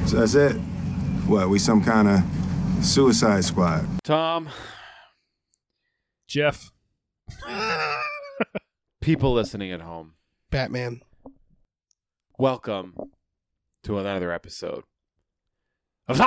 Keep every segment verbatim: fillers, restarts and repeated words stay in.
So that's it. What, we some kind of Suicide Squad? Tom. Jeff. People listening at home. Batman. Welcome to another episode of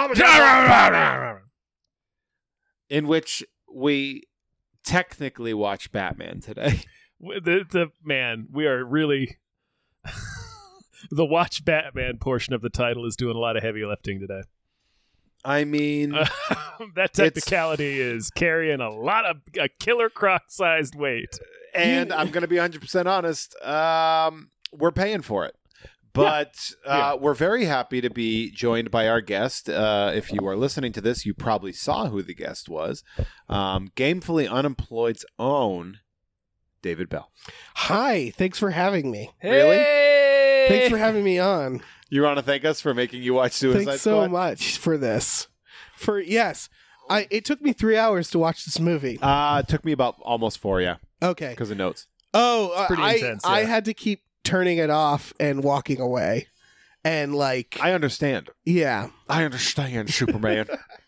in which we technically watch Batman today. The, the man, we are really the watch Batman portion of the title is doing a lot of heavy lifting today. I mean, Uh, that technicality is carrying a lot of a killer croc-sized weight. and I'm going to be one hundred percent honest, um, we're paying for it. But Yeah. uh, Yeah. we're very happy to be joined by our guest. Uh, if you are listening to this, you probably saw who the guest was. Um, Gamefully Unemployed's own David Bell. Hi, thanks for having me. Hey! Thanks for having me on. You want to thank us for making you watch Suicide Thanks so Squad? much for this. For yes, I it took me three hours to watch this movie. Uh, it took me about almost four, yeah, Okay. because of notes. Oh, uh, pretty I intense, I yeah. had to keep turning it off and walking away, and like I understand. yeah, I understand, Superman.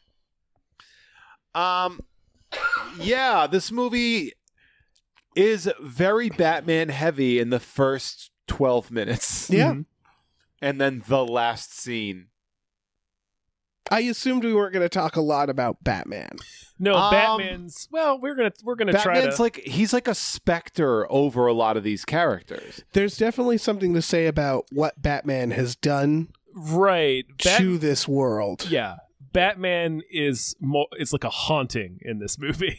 um, yeah, this movie is very Batman heavy in the first twelve minutes. yeah. Mhm. And then the last scene. I assumed we weren't going to talk a lot about Batman. No, Um, Batman's. Well, we're gonna we're gonna try Batman's to. like, he's like a specter over a lot of these characters. There's definitely something to say about what Batman has done right. Bat- to this world. yeah, Batman is more. It's like a haunting in this movie.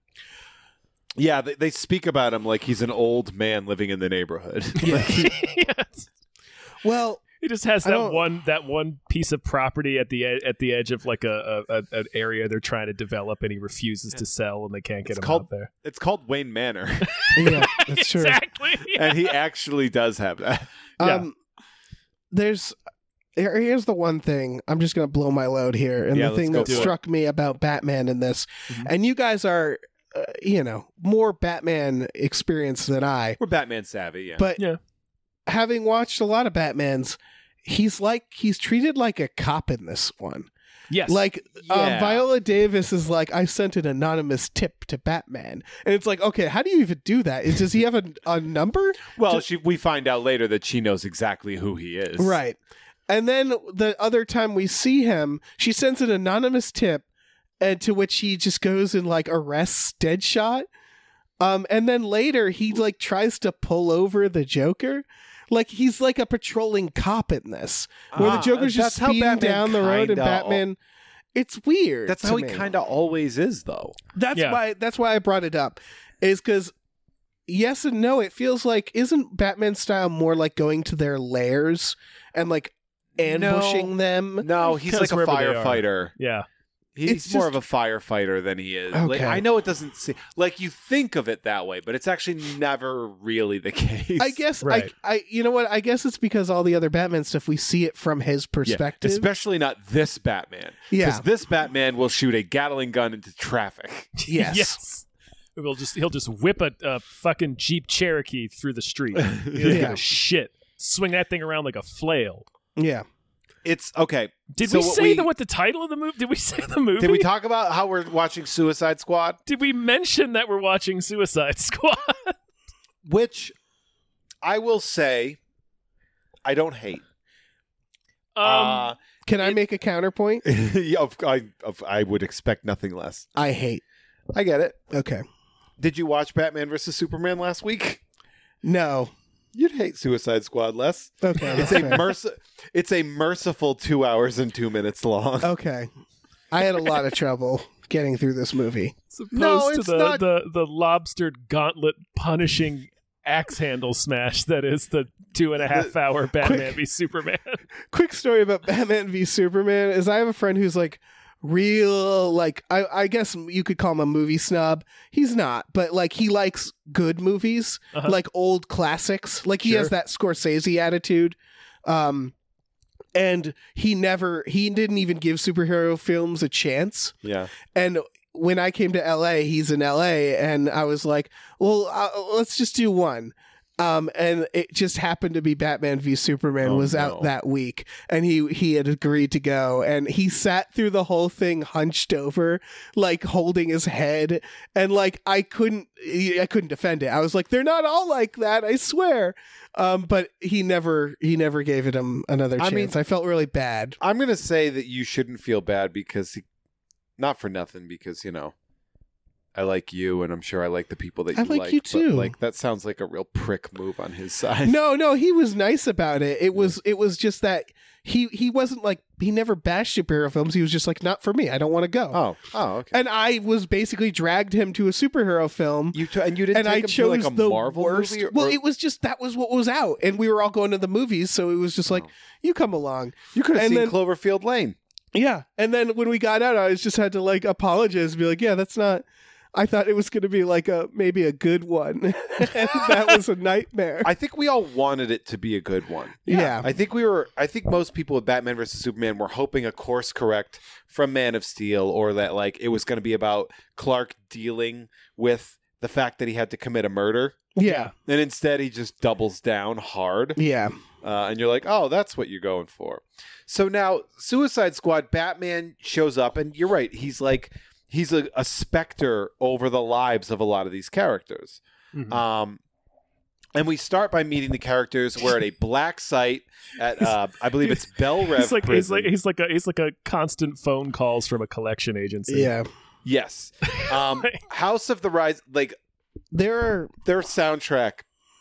Yeah, they, they speak about him like he's an old man living in the neighborhood. Yes. Well, He just has I that don't- one that one piece of property at the ed- at the edge of like a, a, a an area they're trying to develop, and he refuses to sell, and they can't get It's him called- out there. It's called Wayne Manor. yeah, that's true. Exactly. And he actually does have that. Yeah. Um, there's here- here's the one thing. I'm just gonna blow my load here, and Yeah, the thing let's that go for it. struck me about Batman in this, Mhm. and you guys are, uh, you know, more Batman experienced than I, We're Batman savvy, yeah. but Yeah. having watched a lot of Batmans, he's like he's treated like a cop in this one. Yes. Like um, Yeah. Viola Davis is like, I sent an anonymous tip to Batman, and it's like, okay, how do you even do that? Is, does he have a, a number? well, she, we find out later that she knows exactly who he is. Right. And then the other time we see him, she sends an anonymous tip, and to which he just goes and like arrests Deadshot. Um, and then later he like tries to pull over the Joker. Like he's like a patrolling cop in this, where the Ah, Joker's just that's how speeding Batman down the road and kinda- Batman. It's weird. That's to how he me. kind of always is, though. That's Yeah. why. That's why I brought it up, is because yes and no. It feels like isn't Batman style more like going to their lairs and like ambushing them? No, he's Because like a wherever they are. firefighter. yeah. He's It's more just- of a firefighter than he is. Like, Okay. I know it doesn't seem like you think of it that way, but it's actually never really the case. I guess Right. I, I, you know what? I guess it's because all the other Batman stuff we see it from his Yeah, perspective. especially not this Batman. Yeah. Because this Batman will shoot a Gatling gun into traffic. Yes. yes. He'll just he'll just whip a, a fucking Jeep Cherokee through the street. He doesn't Yeah. give a shit. Swing that thing around like a flail. Yeah. It's okay. Did So we what say we- the, what the title of the movie? Did we say the movie? Did we talk about how we're watching Suicide Squad? Did we mention that we're watching Suicide Squad? Which I will say I don't hate. Um, Can I It- make a counterpoint? Uh, yeah, of- I, of- I would expect nothing less. I hate. I get it. Okay. Did you watch Batman versus Superman last week? No. You'd hate Suicide Squad less. Okay. It's that's a fair. merc- It's a merciful two hours and two minutes long. Okay. I had a lot of trouble getting through this movie. as opposed No, to it's the, not- the the lobstered gauntlet punishing axe handle smash that is the two and a half hour Batman v Superman. Quick story about Batman v Superman is I have a friend who's like real, like I, I guess you could call him a movie snob. He's not, but like he likes good movies, Uh-huh. like old classics. Like he Sure. has that Scorsese attitude. Um, and he never, he didn't even give superhero films a chance. Yeah. And when I came to L A, he's in L A, and I was like, well, uh, let's just do one. Um, and it just happened to be Batman v Superman Oh, was no. out that week, and he he had agreed to go, and he sat through the whole thing hunched over, like holding his head, and like I couldn't I couldn't defend it. I was like, they're not all like that, I swear. Um, but he never he never gave it him another I chance. mean- I felt really bad. I'm gonna say that you shouldn't feel bad because he, not for nothing, because you know, I like you, and I'm sure I like the people that I you like you but, too. like that sounds like a real prick move on his side. No, no, he was nice about it. It was it was just that he he wasn't like he never bashed superhero films. He was just like, not for me. I don't want to go. Oh, oh, okay. And I was basically dragged him to a superhero film. You t- and you didn't And take I him to chose like a the Marvel worst. movie. Or, well, or- it was just that was what was out, and we were all going to the movies, so it was just like, Oh. you come along. you could have and seen then- Cloverfield Lane. Yeah, and then when we got out, I was just had to like apologize, and be like, yeah, that's not. I thought it was going to be like a maybe a good one, and that was a nightmare. I think we all wanted it to be a good one. yeah, I think we were. I think most people with Batman versus Superman were hoping a course correct from Man of Steel, or that like it was going to be about Clark dealing with the fact that he had to commit a murder, yeah, and instead he just doubles down hard. yeah. Uh, and you're like, oh, that's what you're going for. So now, Suicide Squad, Batman shows up, and you're right. He's like, he's a, a specter over the lives of a lot of these characters. Mhm. Um, and we start by meeting the characters. We're at a black site at, uh, I believe it's Bell Rev he's like he's Prison. like he's like a he's like a constant phone calls from a collection agency. Yeah, Yes. Um, House of the Rise, like there are. their soundtrack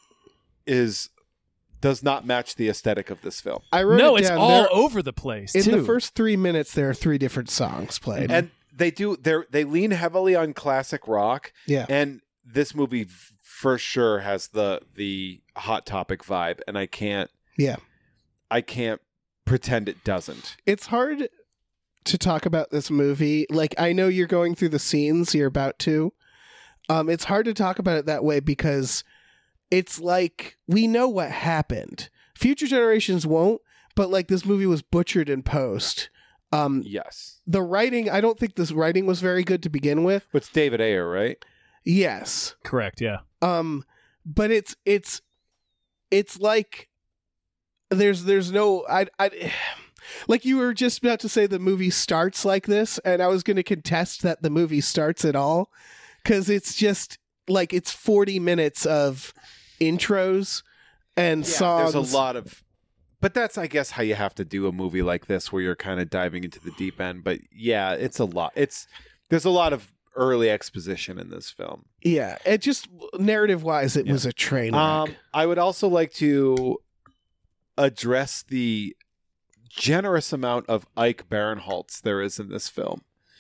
is does not match the aesthetic of this film. I wrote No, it it's down. all There- over the place. in too. the first three minutes. There are three different songs played. And they do they they lean heavily on classic rock. yeah, And this movie f- for sure has the the Hot Topic vibe, and I can't yeah. I can't pretend it doesn't. It's hard to talk about this movie. Like, I know you're going through the scenes you're about to. Um, it's hard to talk about it that way because it's like we know what happened. Future generations won't, but like this movie was butchered in post. Um, Yes. the writing, I don't think this writing was very good to begin with. It's David Ayer, right? Yes. correct. Yeah. Um, but it's it's it's like there's there's no I I like you were just about to say the movie starts like this, and I was going to contest that the movie starts at all because it's just like it's forty minutes of intros and songs. There's a lot of but that's I guess how you have to do a movie like this where you're kind of diving into the deep end. But yeah, it's a lot. It's there's a lot of early exposition in this film. Yeah, it just narrative wise, it Yeah. was a train wreck. Um, I would also like to address the generous amount of Ike Barinholtz there is in this film,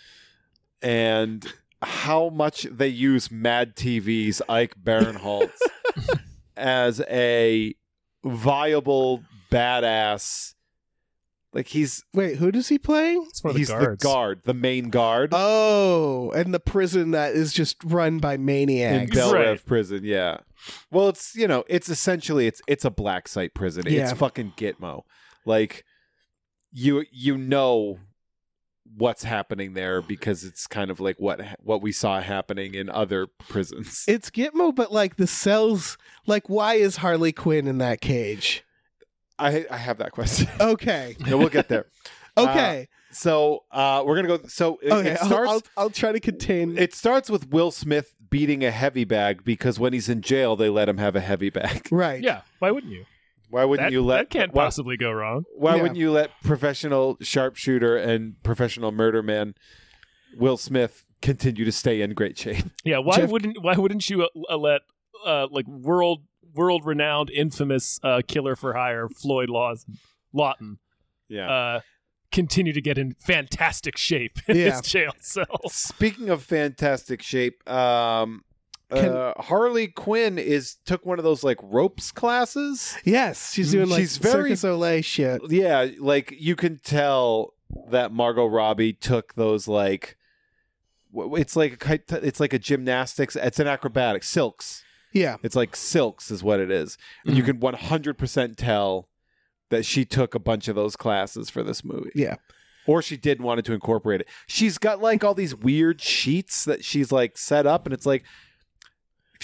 and how much they use Mad T V's Ike Barinholtz as a viable badass. Like he's Wait, who does he play? It's one of the he's guards. the guard, the main guard Oh, and the prison that is just run by in maniacs. Bel Right. Rev prison. Yeah. Well, it's you know, it's essentially it's it's a black site prison. Yeah. It's fucking Gitmo. Like you you know what's happening there because it's kind of like what what we saw happening in other prisons. It's Gitmo, but like the cells, like why is Harley Quinn in that cage? I I have that question. Okay, No, we'll get there. okay, So uh, we're gonna go. So it, okay. it I'll- starts. I'll, I'll try to contain. It starts with Will Smith beating a heavy bag because when he's in jail, they let him have a heavy bag. right. Yeah. Why wouldn't you? Why wouldn't That, you let? that can't why, possibly go wrong. Why Yeah. wouldn't you let professional sharpshooter and professional murder man Will Smith continue to stay in great shape? Yeah. Why Jeff- wouldn't Why wouldn't you uh, let uh, like world world renowned infamous uh, killer for hire Floyd Lawson Lawton Yeah. uh, continue to get in fantastic shape in Yeah. his jail cell? Speaking of fantastic shape, um, Can- uh, Harley Quinn is took one of those like ropes classes. Yes, she's doing like She's very- Circus Olay shit. Yeah, like you can tell that Margot Robbie took those like w- it's like a, kite- it's like a gymnastics. It's an acrobatics silks. Yeah, It's like silks is what it is. And you Mhm. can one hundred percent tell that she took a bunch of those classes for this movie. yeah. Or she did wanted to incorporate it. She's got like all these weird sheets that she's like set up, and it's like if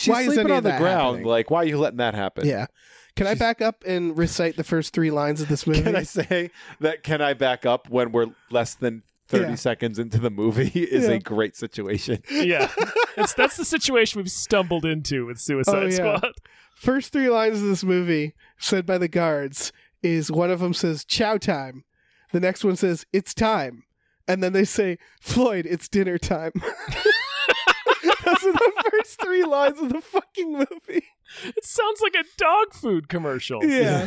she's why is sleeping any on of the that ground. happening? Like, why are you letting that happen? Yeah. Can I She's- back up and recite the first three lines of this movie? Can I say that? Can I back up when we're less than thirty Yeah. seconds into the movie? Is Yeah. a great situation. Yeah, it's that's the situation we've stumbled into with Suicide Oh, yeah. Squad. First three lines of this movie said by the guards is one of them says chow time. The next one says it's time. And then they say, Floyd, it's dinner time. Those are the first three lines of the fucking movie. It sounds like a dog food commercial. Yeah.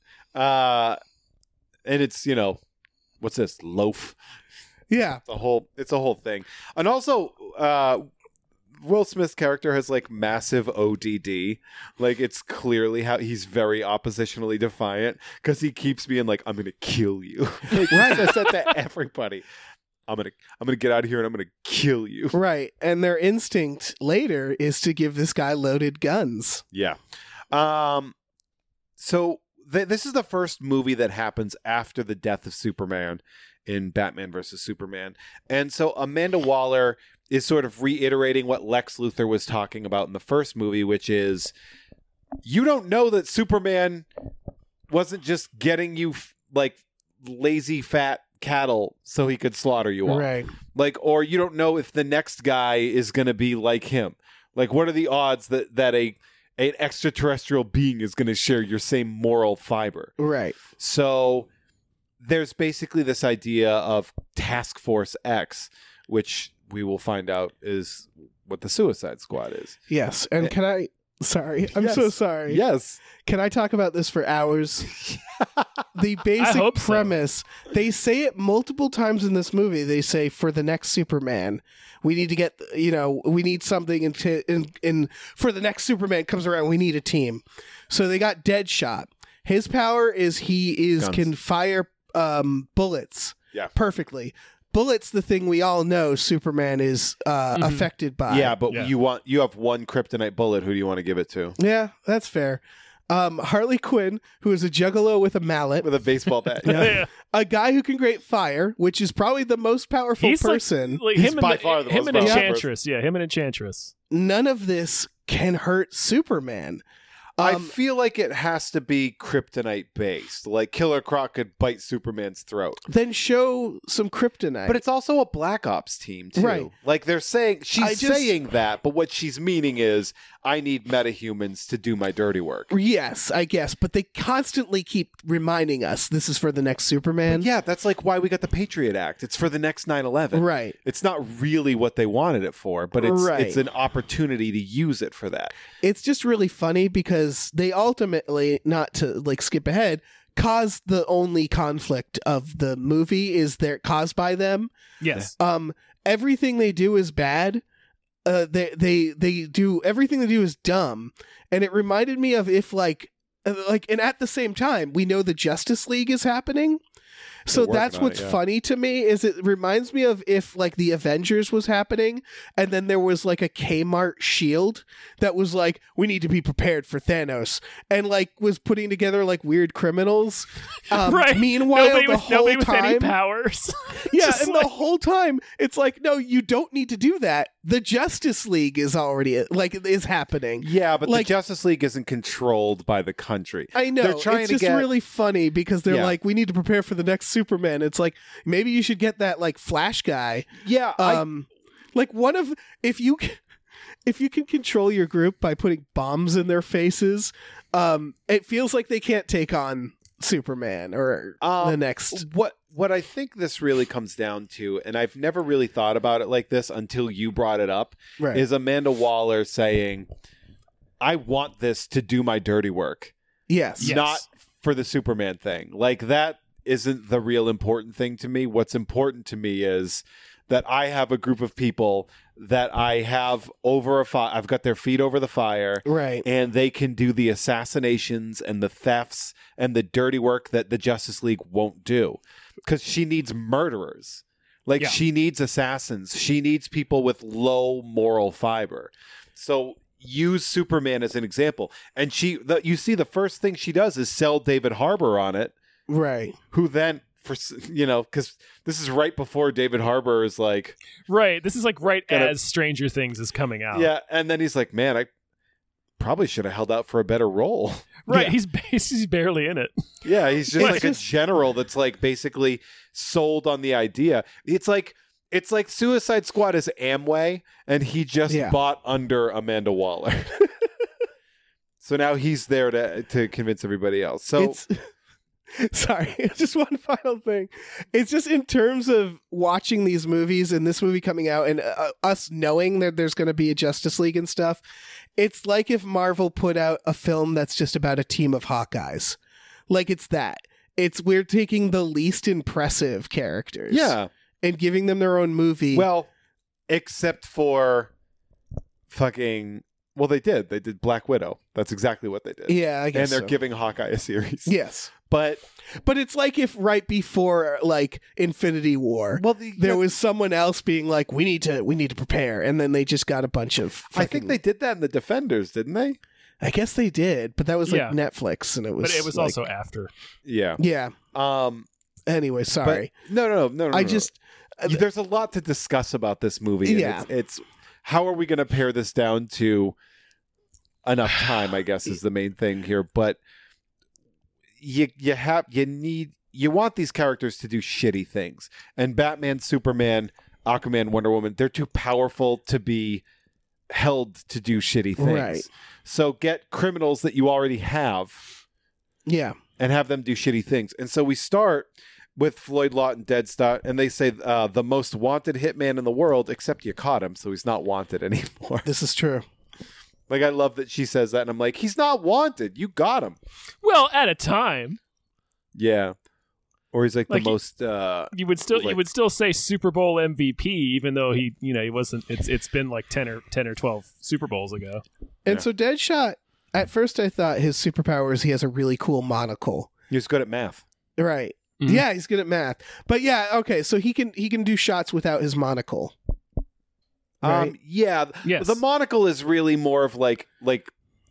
Uh, and it's, you know, what's this? Loaf. Yeah. The whole it's a whole thing. And also, uh, Will Smith's character has like massive O D D. Like, it's clearly how he's very oppositionally defiant because he keeps being like, "I'm gonna kill you." Like, he Right. says that to everybody. I'm gonna I'm gonna get out of here and I'm gonna kill you. Right. And their instinct later is to give this guy loaded guns. Yeah. Um. So th- this is the first movie that happens after the death of Superman in Batman versus Superman, and so Amanda Waller is sort of reiterating what Lex Luthor was talking about in the first movie, which is you don't know that Superman wasn't just getting you f- like lazy fat cattle so he could slaughter you all. Right. Like, or you don't know if the next guy is going to be like him. Like, what are the odds that that a an extraterrestrial being is going to share your same moral fiber? Right. So there's basically this idea of Task Force X, which we will find out is what the Suicide Squad is. Yes. And can I sorry. I'm so Yes. sorry. Yes. Can I talk about this for hours? The basic hope so. premise, they say it multiple times in this movie. They say for the next Superman, we need to get, you know, we need something into in, in for the next Superman comes around, we need a team. So they got Deadshot. His power is he is Guns. can fire um, bullets Yeah. perfectly. Bullets, the thing we all know Superman is uh, Mhm. affected by. Yeah, but Yeah. you want you have one kryptonite bullet. Who do you want to give it to? Yeah, that's fair. Um, Harley Quinn, who is a juggalo with a mallet. With a baseball bat. Yeah. A guy who can create fire, which is probably the most powerful He's like- person. Like He's him by and, far the him most and powerful Enchantress. Yeah, him and Enchantress. None of this can hurt Superman. I Um, feel like it has to be kryptonite based. Like Killer Croc could bite Superman's throat. then show some kryptonite. But it's also a Black Ops team, too. Right. Like they're saying, she's I just- saying that, but what she's meaning is, I need metahumans to do my dirty work. yes, I guess. But they constantly keep reminding us this is for the next Superman. Yeah, that's like why we got the Patriot Act. It's for the next nine eleven. Right. It's not really what they wanted it for, but it's Right. it's an opportunity to use it for that. It's just really funny because they ultimately, not to like skip ahead, cause the only conflict of the movie is they're caused by them. Yes. Um, everything they do is bad. Uh, they they they do everything they do is dumb, and it reminded me of if like uh, like and at the same time we know the Justice League is happening. So working that's on what's it, yeah. funny to me is it reminds me of if like the Avengers was happening and then there was like a Kmart shield that was like we need to be prepared for Thanos and like was putting together like weird criminals. Um, right. Meanwhile, nobody the with, whole nobody with time, any powers. yeah, Just and like- the whole time it's like, no, you don't need to do that. The Justice League is already like is happening. Yeah, but Like- the Justice League isn't controlled by the country. I know. They're trying it's to just get- really funny because they're Yeah. like, we need to prepare for the next Superman. It's like maybe you should get that like Flash guy. Yeah, I, Um, like one of if you c- if you can control your group by putting bombs in their faces, um, it feels like they can't take on Superman or Um, the next. what what I think this really comes down to, and I've never really thought about it like this until you brought it up, Right. is Amanda Waller saying, "I want this to do my dirty work, yes. Yes. not for the Superman thing." Like that isn't the real important thing to me. What's important to me is that I have a group of people that I have over a fire. I've got their feet over the fire. Right. And they can do the assassinations and the thefts and the dirty work that the Justice League won't do. Because she needs murderers. Like, Yeah. she needs assassins. She needs people with low moral fiber. So use Superman as an example. And she, the, you see, the first thing she does is sell David Harbour on it, Right. who then, for you know, because this is right before David Harbour is like, Right. This is like right Gonna- as Stranger Things is coming out. yeah. And then he's like, man, I, probably should have held out for a better role. Right, Yeah. he's he's barely in it. Yeah, he's just It's like just- a general that's like basically sold on the idea. It's like it's like Suicide Squad is Amway, and he just Yeah. bought under Amanda Waller. So now he's there to to convince everybody else. So it's sorry, just one final thing. It's just in terms of watching these movies and this movie coming out and uh, us knowing that there's going to be a Justice League and stuff. It's like if Marvel put out a film that's just about a team of Hawkeyes. Like it's that. It's we're taking the least impressive characters, yeah, and giving them their own movie. well, except for fucking. Well, they did. They did Black Widow. That's exactly what they did. yeah, I guess and they're so. giving Hawkeye a series. yes, But but it's like if right before like Infinity War, well, the, there was someone else being like, "We need to, we need to prepare," and then they just got a bunch of. I think fucking- they did that in the Defenders, didn't they? I guess they did, but that was like Yeah. Netflix, and it was. But it was like- also after. Yeah. Yeah. Um. Anyway, sorry. But no, no, no, no. no I no. just. uh, There's a lot to discuss about this movie. and Yeah. It's, it's how are we going to pare this down to enough time, I guess, is the main thing here. But you you have you need you want these characters to do shitty things. And Batman, Superman, Aquaman, Wonder Woman, they're too powerful to be held to do shitty things. Right. So get criminals that you already have Yeah. and have them do shitty things. And so we start with Floyd Lawton, Deadshot, and they say uh, the most wanted hitman in the world, except you caught him, so he's not wanted anymore. This is true. Like, I love that she says that, and I'm like, he's not wanted. You got him. Well, at a time, Yeah. Or he's like, Like, the most... Uh, you would still Like- you would still say Super Bowl M V P, even though he you know he wasn't. It's it's been like ten or ten or twelve Super Bowls ago. And Yeah. so Deadshot, at first I thought his superpower is he has a really cool monocle. he was good at math. Right. Mhm. Yeah, he's good at math. But yeah, okay, so he can he can do shots without his monocle. Right? Um, yeah. Yes. The monocle is really more of like, like,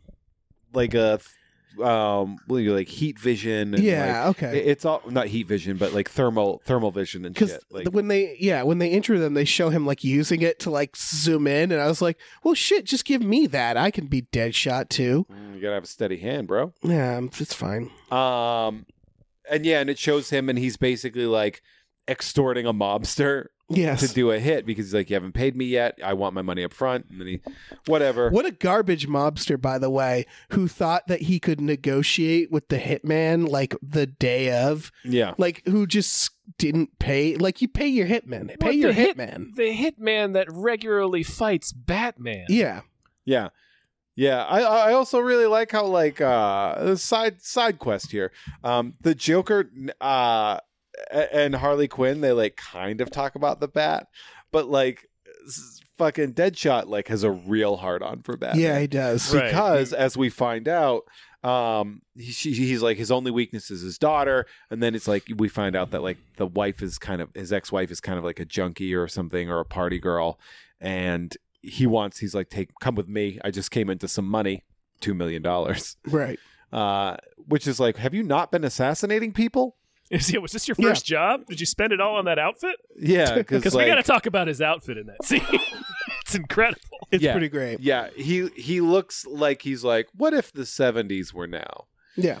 like a... Um, well, you like heat vision. And yeah, like, okay. it- it's all not heat vision, but like thermal thermal vision and Because shit. Like, when they yeah when they enter them, they show him like using it to like zoom in, and I was like, well, shit, just give me that. I can be Deadshot too. mm, you gotta have a steady hand, bro. Yeah, it's fine. Um, and yeah, and it shows him, and he's basically like extorting a mobster Yes. to do a hit because he's like, you haven't paid me yet. I want my money up front, and then he, whatever. What a garbage mobster, by the way, who thought that he could negotiate with the hitman like the day of, Yeah, like who just didn't pay. Like you pay your hitman, pay What, your the hit- hitman. The hitman that regularly fights Batman. Yeah, yeah, yeah. I I also really like how like uh the side side quest here. Um, the Joker, uh. and Harley Quinn, they like kind of talk about the Bat, but like s- fucking Deadshot like has a real hard on for Batman. yeah, he does. Right. Because as we find out, um, he, she, he's like his only weakness is his daughter, and then it's like we find out that like the wife is kind of his ex-wife is kind of like a junkie or something or a party girl, and he wants he's like take come with me. I just came into some money, two million dollars. Right. Uh, which is like, have you not been assassinating people? Is, yeah, was this your Yeah. first job? Did you spend it all on that outfit? Yeah, because Because like, we got to talk about his outfit in that scene. It's incredible. It's Yeah. pretty great. yeah, he he looks like he's like, what if the seventies were now? Yeah.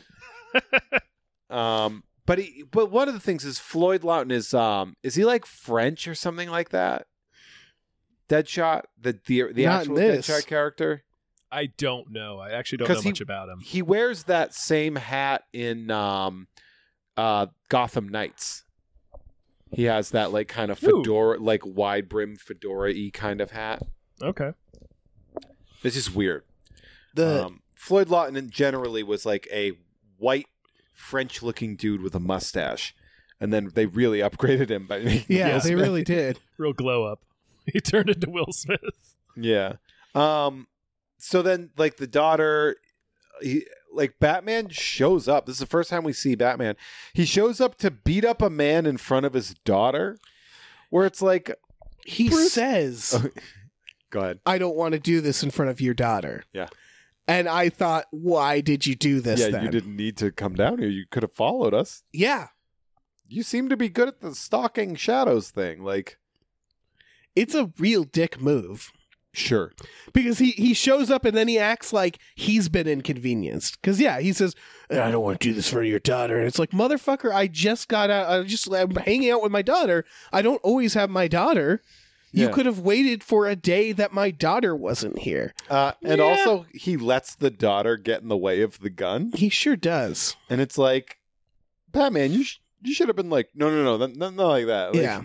Um, but he, but one of the things is Floyd Lawton is um, is he like French or something like that? Deadshot, the the the Not actual this. Deadshot character, I don't know. I actually don't know 'Cause he- much about him. he wears that same hat in um, uh, Gotham Knights. He has that like kind of Ooh. fedora, like wide brim fedora-y kind of hat. Okay. It's just weird. The Um, Floyd Lawton generally was like a white French-looking dude with a mustache, and then they really upgraded him by making yeah, Will they Smith. really did. Real glow up. He turned into Will Smith. Yeah. Um. So then, like the daughter, he, like Batman shows up. This is the first time we see Batman. He shows up to beat up a man in front of his daughter, where it's like, He Bruce- says, Oh, go ahead. I don't want to do this in front of your daughter. Yeah. And I thought, why did you do this yeah, then? you didn't need to come down here. You could have followed us. Yeah. You seem to be good at the stalking shadows thing. Like, It's a real dick move. Sure. Because he, he shows up and then he acts like he's been inconvenienced. Because, yeah, he says, I don't want to do this for your daughter. And it's like, motherfucker, I just got out. I just I'm hanging out with my daughter. I don't always have my daughter. You Yeah. could have waited for a day that my daughter wasn't here. Uh, and Yeah. also, he lets the daughter get in the way of the gun. He sure does. And it's like, Batman, you, sh- you should have been like, no, no, no, not, not, not like that. Like, Yeah.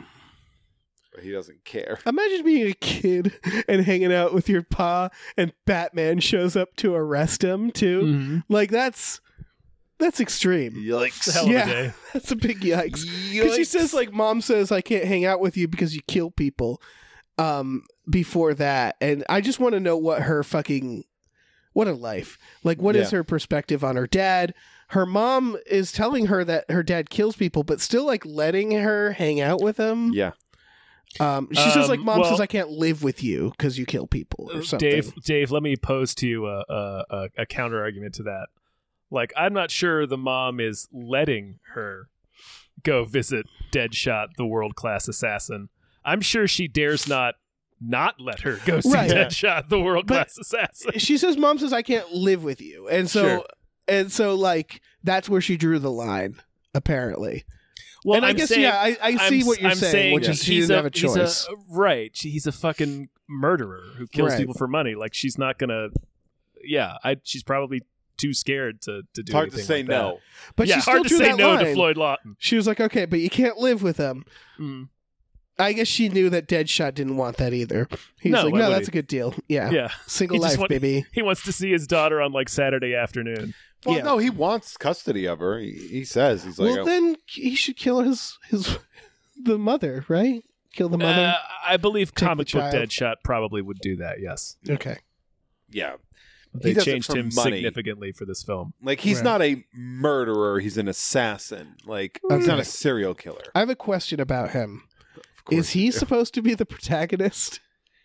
But he doesn't care. Imagine being a kid and hanging out with your pa and Batman shows up to arrest him, too. Mm-hmm. Like, that's that's extreme. Yikes. Hell of Yeah. a day. That's a big yikes. Because she says, like, mom says, I can't hang out with you because you kill people um, before that. And I just want to know what her fucking, what a life. Like, what is Yeah. her perspective on her dad? Her mom is telling her that her dad kills people, but still, like, letting her hang out with him. Yeah. Um, she says, like, Um, mom well- says, I can't live with you because you kill people or something. Dave, Dave, let me pose to you a, a, a, a counter argument to that. Like, I'm not sure the mom is letting her go visit Deadshot, the world class assassin. I'm sure she dares not not let her go see Right. Deadshot, the world class assassin. She says, mom says, I can't live with you. And so, Sure. and so, like, that's where she drew the line, apparently. Well, and I I'm guess, saying, yeah, I, I see I'm, what you're I'm saying, which yeah. is she he's didn't a, have a he's choice. right. She, he's a fucking murderer who kills Right. people for money. Like, she's not gonna. Yeah, I, she's probably too scared to, to do It's hard to anything say like no. that. But yeah, she still hard to drew say that no line. to Floyd Lawton. She was like, okay, but you can't live with him. Mm. I guess she knew that Deadshot didn't want that either. He was No, like, why no, would that's he? a good deal. Yeah. Yeah, Single He just life, want- baby. he wants to see his daughter on like Saturday afternoon. Well, Yeah. no, he wants custody of her. He, he says he's like, Well, oh, then he should kill his, his the mother, right? Kill the mother. Uh, I believe Take comic the book child. Deadshot probably would do that. Yes, okay. yeah. they He does it changed for him money. significantly for this film. Like he's Right. not a murderer. He's an assassin. Like he's not Okay. a serial killer. I have a question about him. Of course Is he you do. supposed to be the protagonist?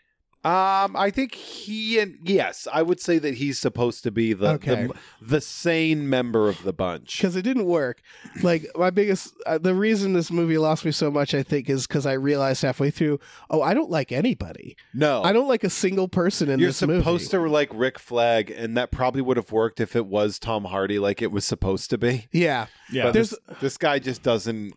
Um, I think he and yes, I would say that he's supposed to be the Okay. the, the sane member of the bunch. Because it didn't work. Like my biggest, uh, the reason this movie lost me so much, I think, is because I realized halfway through, oh, I don't like anybody. No, I don't like a single person in You're this supposed movie. to like Rick Flag, and that probably would have worked if it was Tom Hardy, like it was supposed to be. Yeah. Yeah, But There's- this, this guy just doesn't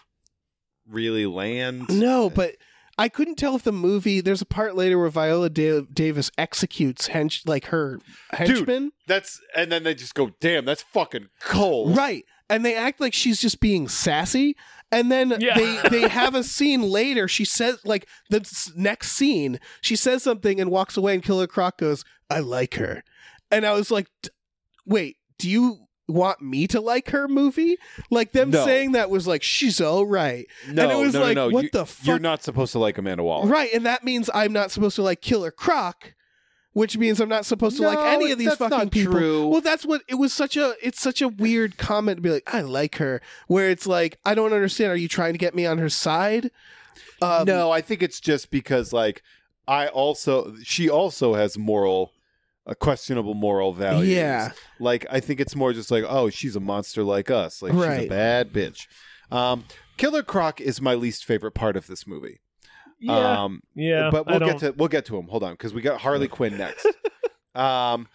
really land. No, but I couldn't tell if the movie. There's a part later where Viola Da- Davis executes hench like her henchman, That's and then they just go, "Damn, that's fucking cold." right? And they act like she's just being sassy. And then Yeah. they they have a scene later. She says like the s- next scene, she says something and walks away, and Killer Croc goes, "I like her," and I was like, D- "Wait, do you?" Want me to like her movie? Like them No. saying that was like she's all right, No, and it was no, like no, no. what You- the You're fuck? not supposed to like Amanda Waller. Right, and that means I'm not supposed to like Killer Croc, which means I'm not supposed to like No, any of these that's fucking not people. true. Well, that's what it was. Such a it's such a weird comment to be like, I like her, where it's like I don't understand. Are you trying to get me on her side? Um, no, I think it's just because like I also she also has moral a questionable moral values. Yeah. Like I think it's more just like, oh, she's a monster like us. Like she's Right. a bad bitch. Um Killer Croc is my least favorite part of this movie. yeah, Um yeah. but I we'll don't- get to we'll get to him. Hold on, because we got Harley Quinn next. um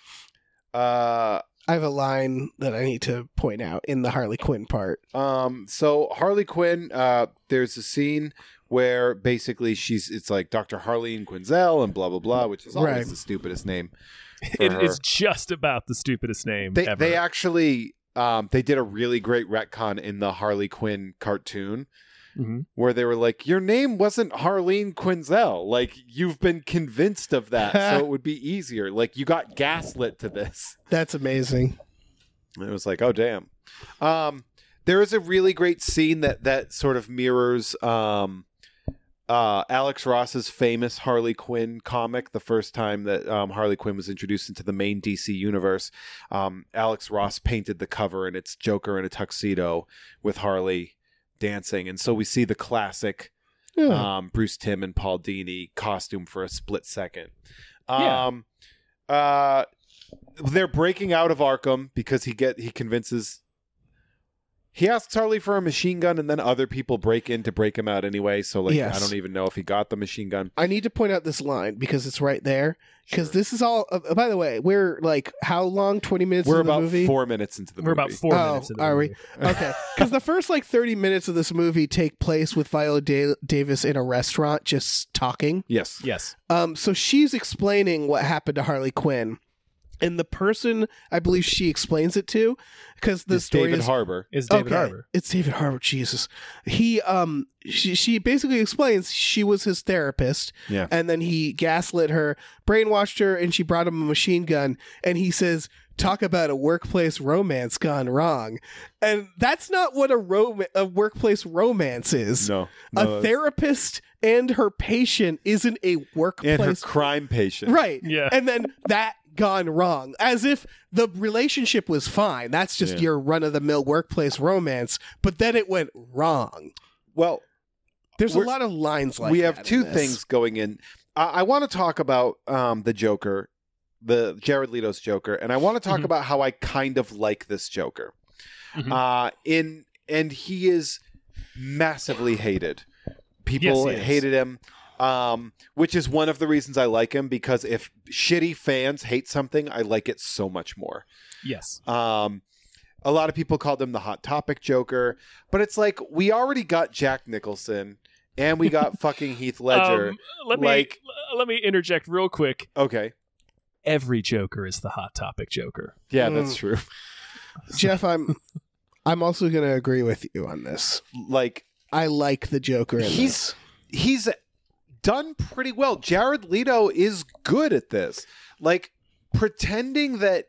uh I have a line that I need to point out in the Harley Quinn part. Um, so Harley Quinn, uh, there's a scene where basically she's it's like Doctor Harleen Quinzel and blah blah blah, which is always Right. the stupidest name. for It, her. it's just about the stupidest name They ever. they actually um they did a really great retcon in the Harley Quinn cartoon Mhm. where they were like, your name wasn't Harleen Quinzel. Like you've been convinced of that, so it would be easier. Like you got gaslit to this. That's amazing. And it was like, oh damn. Um, there is a really great scene that that sort of mirrors um, uh, Alex Ross's famous Harley Quinn comic. The first time that um, Harley Quinn was introduced into the main D C universe, um, Alex Ross painted the cover, and it's Joker in a tuxedo with Harley dancing, and so we see the classic Yeah. um, Bruce Timm and Paul Dini costume for a split second. Yeah. Um, uh, they're breaking out of Arkham because he get he convinces He asks Harley for a machine gun, and then other people break in to break him out anyway. So, like, Yes. I don't even know if he got the machine gun. I need to point out this line because it's right there. Because this is all. Uh, by the way, we're like how long? Twenty minutes. We're into the about movie? four minutes into the We're movie. about four Oh, minutes into the are we? movie. Okay, because the first like thirty minutes of this movie take place with Viola da- Davis in a restaurant, just talking. Yes. Yes. Um, so she's explaining what happened to Harley Quinn, and the person I believe she explains it to, because the It's story David is Harbour. Is David okay, Harbour. It's David Harbour. Jesus, he um, she she basically explains she was his therapist, Yeah. and then he gaslit her, brainwashed her, and she brought him a machine gun, and he says, "Talk about a workplace romance gone wrong," and that's not what a rom- a workplace romance is. No. a no, therapist and her patient isn't a workplace and her crime patient. right. Yeah. And then that gone wrong, as if the relationship was fine. That's just Yeah. your run of the mill workplace romance. But then it went wrong. Well, There's a We're- lot of lines like we that have two in this. things going in. I, I want to talk about um, the Joker, the Jared Leto's Joker, and I want to talk Mhm. about how I kind of like this Joker. Mhm. Uh, in and he is massively hated. People Yes, he is. hated him, um, which is one of the reasons I like him, because if shitty fans hate something, I like it so much more. Yes. Um, a lot of people called him the Hot Topic Joker, but it's like we already got Jack Nicholson and we got fucking Heath Ledger. Um, let me like- l- let me interject real quick. Okay, Every Joker is the Hot Topic Joker. yeah, Mm. that's true. Jeff, I'm I'm also going to agree with you on this. Like I like the Joker in He's- this. he's done pretty well. Jared Leto is good at this. Like pretending that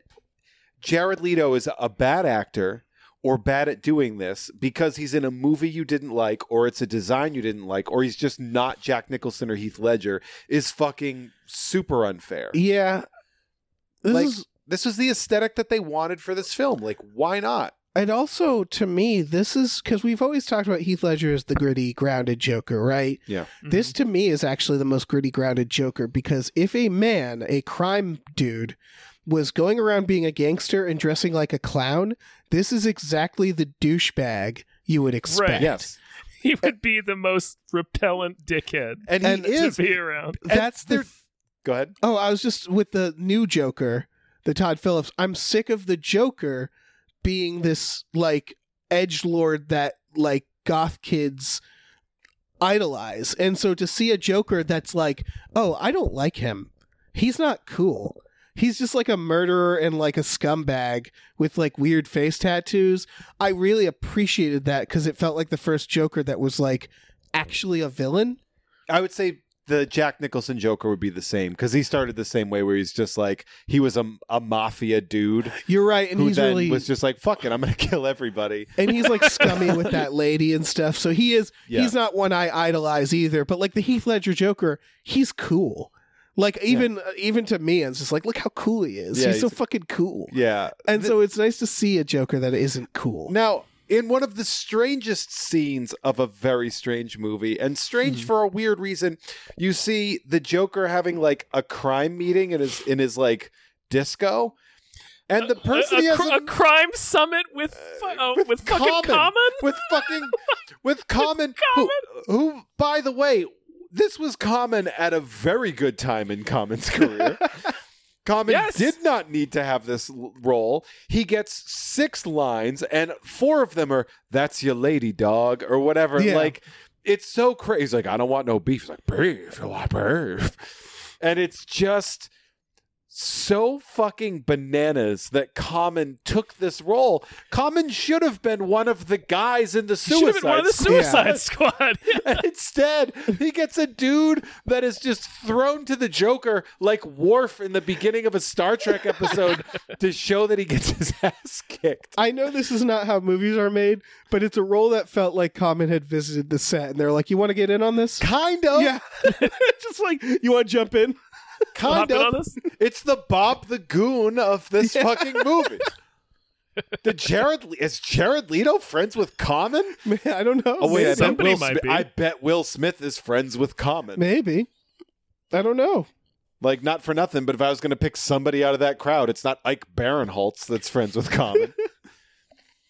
Jared Leto is a bad actor or bad at doing this because he's in a movie you didn't like, or it's a design you didn't like, or he's just not Jack Nicholson or Heath Ledger is fucking super unfair. Yeah. This Like, is this was the aesthetic that they wanted for this film. Like, why not? and also to me, this is because we've always talked about Heath Ledger as the gritty, grounded Joker, right? Yeah. This to me is actually the most gritty, grounded Joker because if a man, a crime dude, was going around being a gangster and dressing like a clown, this is exactly the douchebag you would expect. Right. Yes. He would be the most repellent dickhead And, And he to is. be around. That's the. they're- Go ahead. Oh, I was just with the new Joker, the Todd Phillips. I'm sick of the Joker being this like edgelord that like goth kids idolize. And so to see a Joker that's like, oh, I don't like him. He's not cool. He's just like a murderer and like a scumbag with like weird face tattoos. I really appreciated that because it felt like the first Joker that was like actually a villain. I would say the Jack Nicholson Joker would be the same because he started the same way where he's just like he was a, a mafia dude You're right, and who he's then really was just like fuck it, I'm gonna kill everybody. and he's like scummy with that lady and stuff. So he is Yeah. he's not one I idolize either. But like the Heath Ledger Joker, he's cool. Like even uh, even to me, it's just like look how cool he is. Yeah, he's, so he's- fucking cool. Yeah. And Th- so it's nice to see a Joker that isn't cool. now in one of the strangest scenes of a very strange movie, and strange Hmm. for a weird reason, you see the Joker having like a crime meeting in his in his like disco, and the person a, he a, has cr- a- a crime summit with fu- uh, with with, fucking Common. Common. with fucking with Common, who, who by the way, this was Common at a very good time in Common's career. Common Yes. did not need to have this l- role. He gets six lines, and four of them are "That's your lady, dog" or whatever. Yeah. Like it's so crazy. He's like, "I don't want no beef." He's like, "Beef, you want beef?" And it's just so fucking bananas that Common took this role. Common should have been one of the guys in the Should have Suicide been one of the Squad. Suicide Squad. And instead, he gets a dude that is just thrown to the Joker like Worf in the beginning of a Star Trek episode to show that he gets his ass kicked. I know this is not how movies are made, but it's a role that felt like Common had visited the set and they're like, you want to get in on this? Kind of. Yeah. Just like, you want to jump in? Kind Hop in of. on this? It's the Bob the Goon of this fucking movie. The Jared Le- is Jared Leto friends with Common? Man, I don't know. Oh wait, I bet, Somebody Will might Smith, be. I bet Will Smith is friends with Common. Maybe. I don't know. Like not for nothing, but if I was going to pick somebody out of that crowd, it's not Ike Barinholtz that's friends with Common.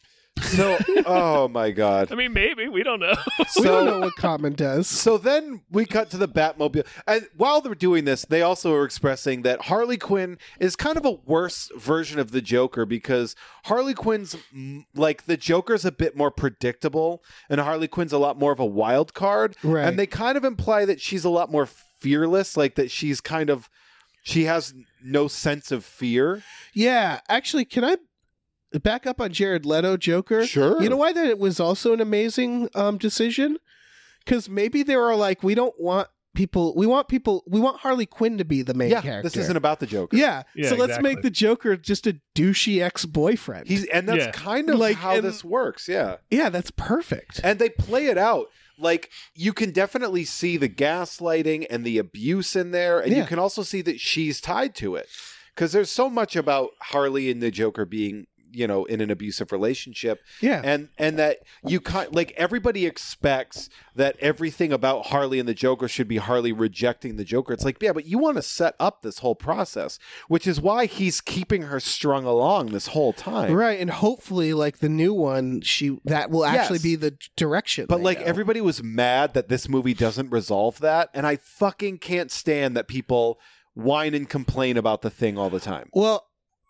So, oh my God. I mean, maybe we don't know. We don't know So, what Common does. so then we cut to the Batmobile. And while they're doing this, they also are expressing that Harley Quinn is kind of a worse version of the Joker because Harley Quinn's mm, like the Joker's a bit more predictable and Harley Quinn's a lot more of a wild card. Right. And they kind of imply that she's a lot more fearless, like that she's kind of, she has no sense of fear. Yeah, actually, can I back up on Jared Leto Joker? Sure. You know why that it was also an amazing um, decision? Because maybe they were like, we don't want people, we want people, we want Harley Quinn to be the main Yeah, character. this isn't about the Joker. Yeah, Yeah, so let's exactly. make the Joker just a douchey ex-boyfriend. He's and that's Yeah. kind of Like, how and- this works. Yeah. yeah, that's perfect. And they play it out. Like you can definitely see the gaslighting and the abuse in there, and you Yeah. can also see that she's tied to it. Because there's so much about Harley and the Joker being, you know, in an abusive relationship. Yeah. And and that you kind like everybody expects that everything about Harley and the Joker should be Harley rejecting the Joker. It's like, yeah, but you want to set up this whole process, which is why he's keeping her strung along this whole time. Right, and hopefully, like the new one, she that will actually Yes. be the direction. But they like go. everybody was mad that this movie doesn't resolve that, and I fucking can't stand that people whine and complain about the Thing all the time. Well,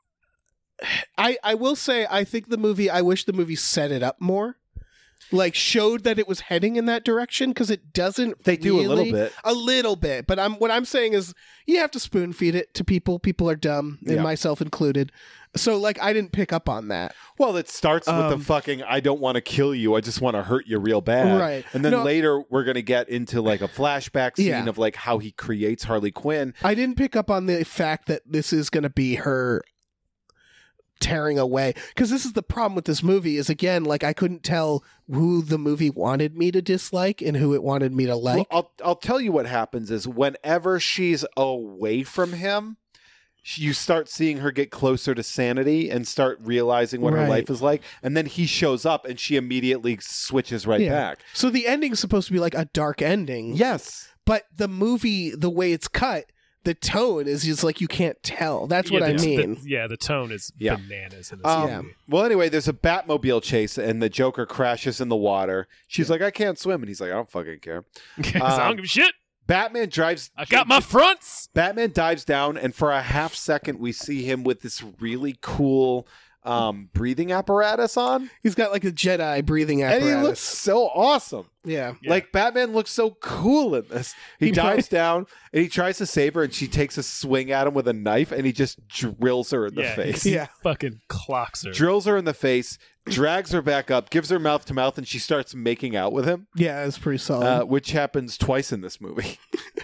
I I will say I think the movie. I wish the movie set it up more, like showed that it was heading in that direction because it doesn't. They do a little really- bit. a little bit. But I'm what I'm saying is you have to spoon feed it to people. People are dumb, and Yeah. myself included. So like I didn't pick up on that. Well, it starts with the Um, fucking I don't want to kill you, I just want to hurt you real bad. Right. And then No. later we're going to get into like a flashback scene Yeah. of like how he creates Harley Quinn. I didn't pick up on the fact that this is going to be her tearing away because this is the problem with this movie is again like I couldn't tell who the movie wanted me to dislike and who it wanted me to like. Well, I'll I'll tell you what happens is whenever she's away from him, you start seeing her get closer to sanity and start realizing what her Right. life is like, and then he shows up and she immediately switches right Yeah. back. So the ending's supposed to be like a dark ending. Yes. But the movie, the way it's cut, the tone is just like you can't tell. That's Yeah, what I the- mean. the- yeah, the tone is Yeah. bananas in this Um, Yeah. movie. Well, anyway, there's a Batmobile chase, and the Joker crashes in the water. She's like, "I can't swim," and he's like, "I don't fucking care." 'Cause I um, don't give a shit. Batman drives. I got my fronts. Batman dives down, and for a half second, we see him with this really cool um, breathing apparatus on, He's got like a Jedi breathing apparatus. and he looks so awesome. yeah. Yeah. Like Batman looks so cool in this. He, He dives down and he tries to save her, and she takes a swing at him with a knife, and he just drills her in the yeah, face. he Yeah. fucking clocks her. Drills her in the face, drags her back up, gives her mouth to mouth, and she starts making out with him. Yeah, it's pretty solid. Uh, which happens twice in this movie.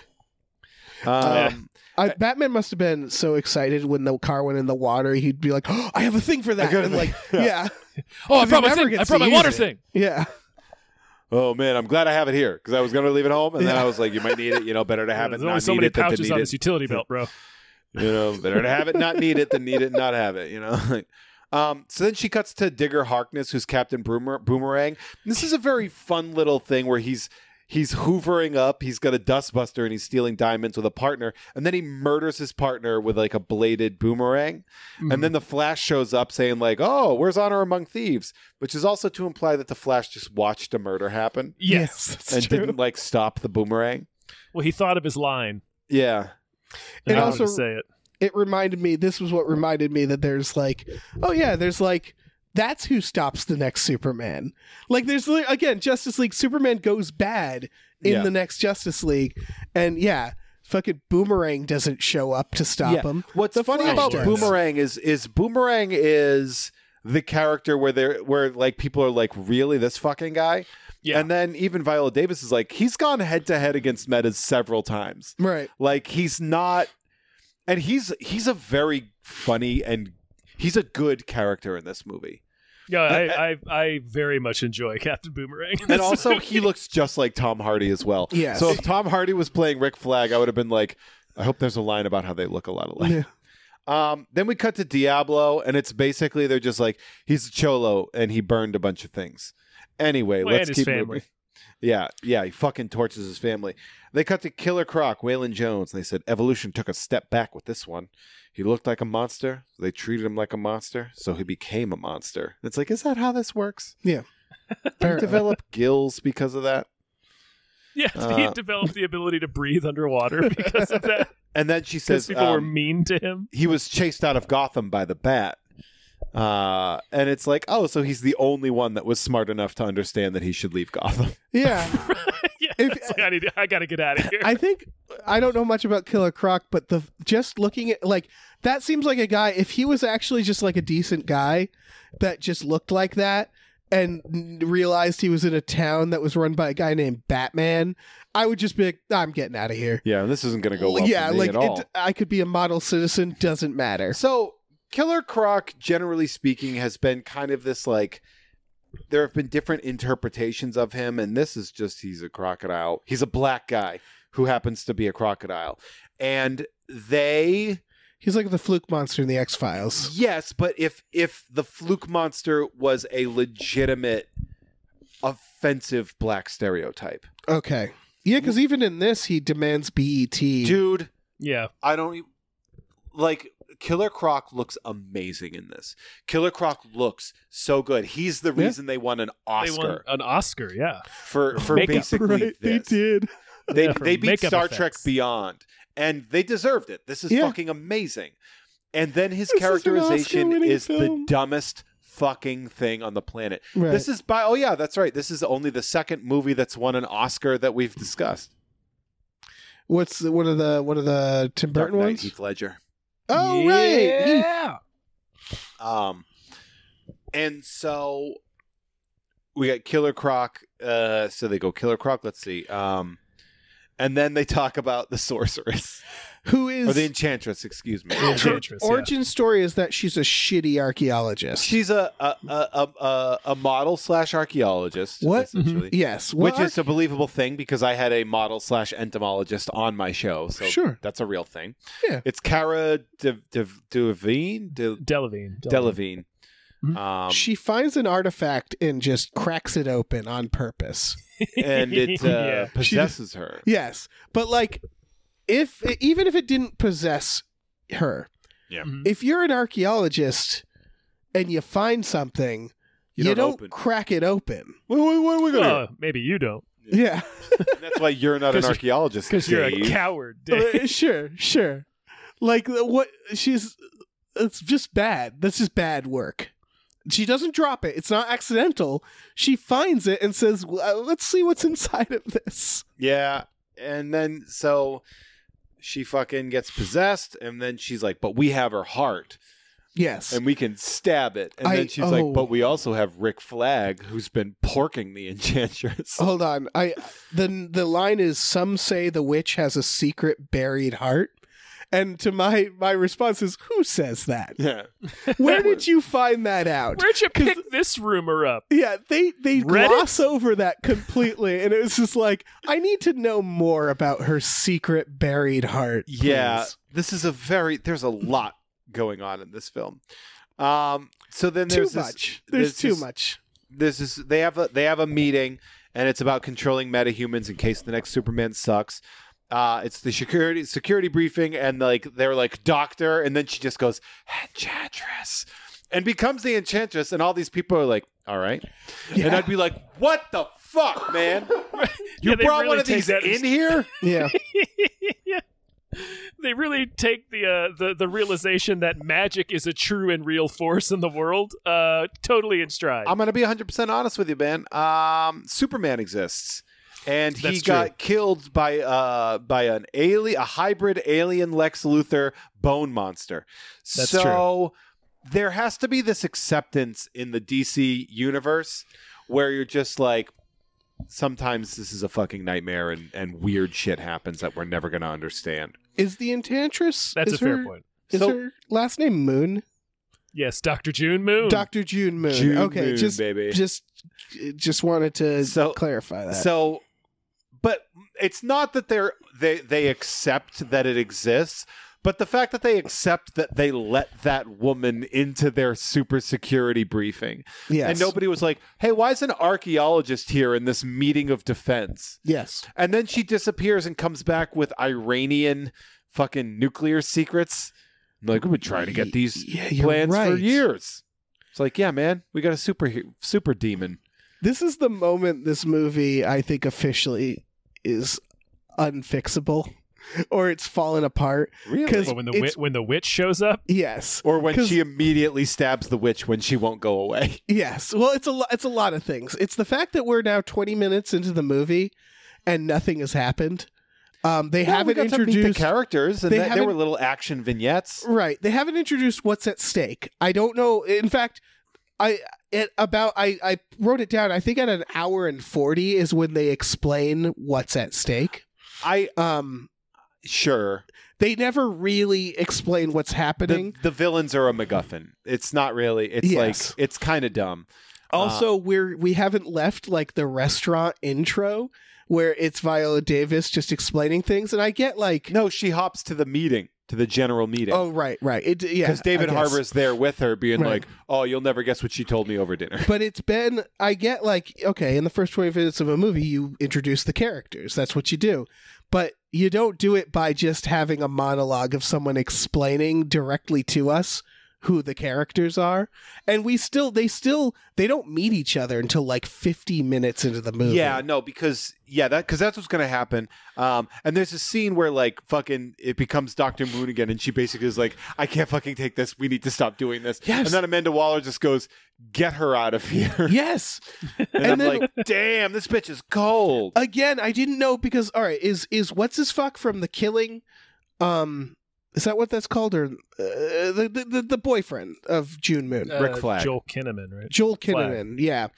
um, Yeah. I, Batman must have been so excited when the car went in the water. He'd be like, oh, "I have a thing for that." got a And like, thing. yeah, oh, I 'Cause brought he my never thing. I gets brought to my use water it. thing. yeah, oh man, I'm glad I have it here because I was going to leave it home, and then Yeah. I was like, you might need it. You know, better to have it, There's only not so need many it than to pouches need on it. this utility belt, bro. You know, better to have it, not need it, than need it, not have it. You know. Um, so then she cuts to Digger Harkness, who's Captain Boomer- Boomerang. This is a very fun little thing where he's he's hoovering up. He's got a dustbuster and he's stealing diamonds with a partner, and then he murders his partner with like a bladed boomerang. And then the Flash shows up saying like, "Oh, where's honor among thieves?" Which is also to imply that the Flash just watched a murder happen Yes. that's and true. didn't like stop the boomerang. Well, he thought of his line. Yeah. And It I wanted also- to say it. It reminded me. This was what reminded me that there's like, oh yeah, there's like. That's who stops the next Superman. Like, there's li- again, Justice League. Superman goes bad in Yeah. the next Justice League, and yeah, fucking Boomerang doesn't show up to stop Yeah. him. What's The funny Flash about does. Boomerang is is Boomerang is the character where they're where like people are like, really, this fucking guy? Yeah. And then even Viola Davis is like, he's gone head to head against Metas several times. Right. Like he's not, and he's he's a very funny and he's a good character in this movie. Yeah, I, I, I very much enjoy Captain Boomerang. And also, he looks just like Tom Hardy as well. Yes. So if Tom Hardy was playing Rick Flag, I would have been like, I hope there's a line about how they look a lot alike. Yeah. Um, then we cut to Diablo, and it's basically they're just like, he's a cholo and he burned a bunch of things. Anyway, Well, let's and his keep family. moving. Yeah, yeah, he fucking tortures his family. They cut to Killer Croc, Waylon Jones, and they said evolution took a step back with this one. He looked like a monster. So they treated him like a monster, so he became a monster. It's like, is that how this works? Yeah. Did he develop gills because of that? Yeah, Uh, he developed the ability to breathe underwater because of that. And then she Because says people were um, mean to him. he was chased out of Gotham by the Bat. Uh, and it's like, oh, so he's the only one that was smart enough to understand that he should leave Gotham. Yeah. yeah, If- it's like, I need, to, I got to get out of here. I think I don't know much about Killer Croc, but the just looking at like that seems like a guy. If he was actually just like a decent guy that just looked like that and n- realized he was in a town that was run by a guy named Batman, I would just be like, I'm getting out of here. Yeah, and this isn't going to go well yeah, for me like at all. it, I could be a model citizen. Doesn't matter. So, Killer Croc, generally speaking, has been kind of this like. There have been different interpretations of him, and this is just he's a crocodile. He's a black guy who happens to be a crocodile. And they. He's like the fluke monster in the X Files. Yes, but if if the fluke monster was a legitimate offensive black stereotype. Okay. Yeah, because even in this, he demands B E T. Dude, yeah. I don't e- like Killer Croc looks amazing in this. Killer Croc looks so good. He's the Yeah. reason they won an They Oscar won an Oscar, yeah. for for Makeup. basically Right, they this. did. They Yeah, for they beat makeup Star effects. Trek Beyond, and they deserved it. This is Yeah. fucking amazing. And then his This is an characterization Oscar-winning is the film. dumbest fucking thing on the planet. Right. This is by oh yeah, that's right. This is only the second movie that's won an Oscar that we've discussed. What's the, one of the one of the Tim Dark Burton Knight, ones? Heath Ledger. Oh right. He- Yeah. Um, and so we got Killer Croc. Uh, so they go Killer Croc. Let's see. Um, and then they talk about the sorceress Who is or the enchantress. Excuse me. The her Enchantress, yeah. origin story is that she's a shitty archaeologist. She's a a a, a, a model slash archaeologist. What? Essentially. Yes. Which Well, is a believable thing because I had a model slash entomologist on my show, so Sure. that's a real thing. Yeah. It's Cara De, De, Delevingne, De, Delavigne. Delevingne. Mhm. Um, she finds an artifact and just cracks it open on purpose. and it uh, Yeah. possesses her. Yes, but like, if even if it didn't possess her, Mhm. if you're an archaeologist and you find something, You you, don't don't, open. crack it open. What, what, what are we gonna Well, maybe you don't. Yeah, That's why you're not an 'Cause you- archaeologist. Because you're a Dave. coward, Uh, Dave. sure, sure. Like what she's, it's just bad. That's just bad work. She doesn't drop it. It's not accidental. She finds it and says, well, "Let's see what's inside of this." Yeah, and then so she fucking gets possessed, and then she's like, "But we have her heart, Yes. and we can stab it." And I- then she's oh. like, "But we also have Rick Flag, who's been porking the enchantress." Hold on. I the the line is some say the witch has a secret buried heart. And to my my response is, who says that? Yeah, Where did you find that out? Where'd you pick this rumor up? Yeah, they they Reddit? gloss over that completely, and it was just like, I need to know more about her secret buried heart. yeah. please. This is a very. There's a lot going on in this film. Um. So then Too there's this- much. There's too this- much. This is they have a they have a meeting, and it's about controlling metahumans in case the next Superman sucks. Uh, it's the security security briefing, and like they're like doctor, and then she just goes enchantress, and becomes the enchantress, and all these people are like, all right, and I'd be like, what the fuck, man? You Yeah, they brought really one of take these that as- in here? Yeah. Yeah. They really take the uh, the the realization that magic is a true and real force in the world uh, totally in stride. I'm gonna be one hundred percent honest with you, man. Um, Superman exists. And he That's got true. killed by uh by an alien, a hybrid alien Lex Luthor bone monster. That's so there has to be this acceptance in the D C universe where you're just like, sometimes this is a fucking nightmare and, and weird shit happens that we're never gonna understand. Is the Enchantress? That's is a fair her, point. Is So- her last name Moon? Yes, Doctor June Moon. Doctor June Moon. June okay, Moon, just baby. just just wanted to So- clarify that. So, but it's not that they're they they accept that it exists, But the fact that they accept that they let that woman into their super security briefing, Yes. and nobody was like, "Hey, why is an archaeologist here in this meeting of defense?" Yes. And then she disappears and comes back with Iranian fucking nuclear secrets. I'm like, we've been trying to get these Yeah, you're plans for right. years. It's like, yeah, man, we got a super super demon. This is the moment this movie, I think, officially is unfixable, or it's fallen apart. Really? 'Cause But when the it's- witch, when the witch shows up, Yes. Or when 'Cause- she immediately stabs the witch when she won't go away. Yes. Well, it's a lo- it's a lot of things. It's the fact that we're now twenty minutes into the movie and nothing has happened. Um, they Well, we haven't got to meet introduced the characters, and they that- there haven't- were little action vignettes. Right. They haven't introduced what's at stake. I don't know. In fact, I at about I I wrote it down. I think at an hour and forty is when they explain what's at stake. I Um, sure they never really explain what's the, happening. the villains are a MacGuffin. It's not really. It's Yes. like it's kind of dumb. Also, we're we haven't left like the restaurant intro where it's Viola Davis just explaining things, and I get like, No, she hops to the meeting, to the general meeting. oh right, right, it yeah, Because David I guess. Harbour's there with her, being Right. like, "Oh, you'll never guess what she told me over dinner." But it's been, I get like, okay, in the first twenty minutes of a movie, you introduce the characters. That's what you do. But you don't do it by just having a monologue of someone explaining directly to us who the characters are. And we still, they still, they don't meet each other until like fifty minutes into the movie. Yeah, no, because yeah, that because that's what's gonna happen. Um, and there's a scene where like fucking it becomes Doctor Moon again, and she basically is like, "I can't fucking take this. We need to stop doing this." Yes. And then Amanda Waller just goes, "Get her out of here." Yes. and, and I'm then- like, "Damn, this bitch is cold." Again, I didn't know because, all right, is, is what's his fuck from The Killing? Um, is that what that's called? Or uh, the, the, the, the boyfriend of June Moon? uh, Rick Flag. Joel Kinnaman, right? Joel Flag. Kinnaman, yeah.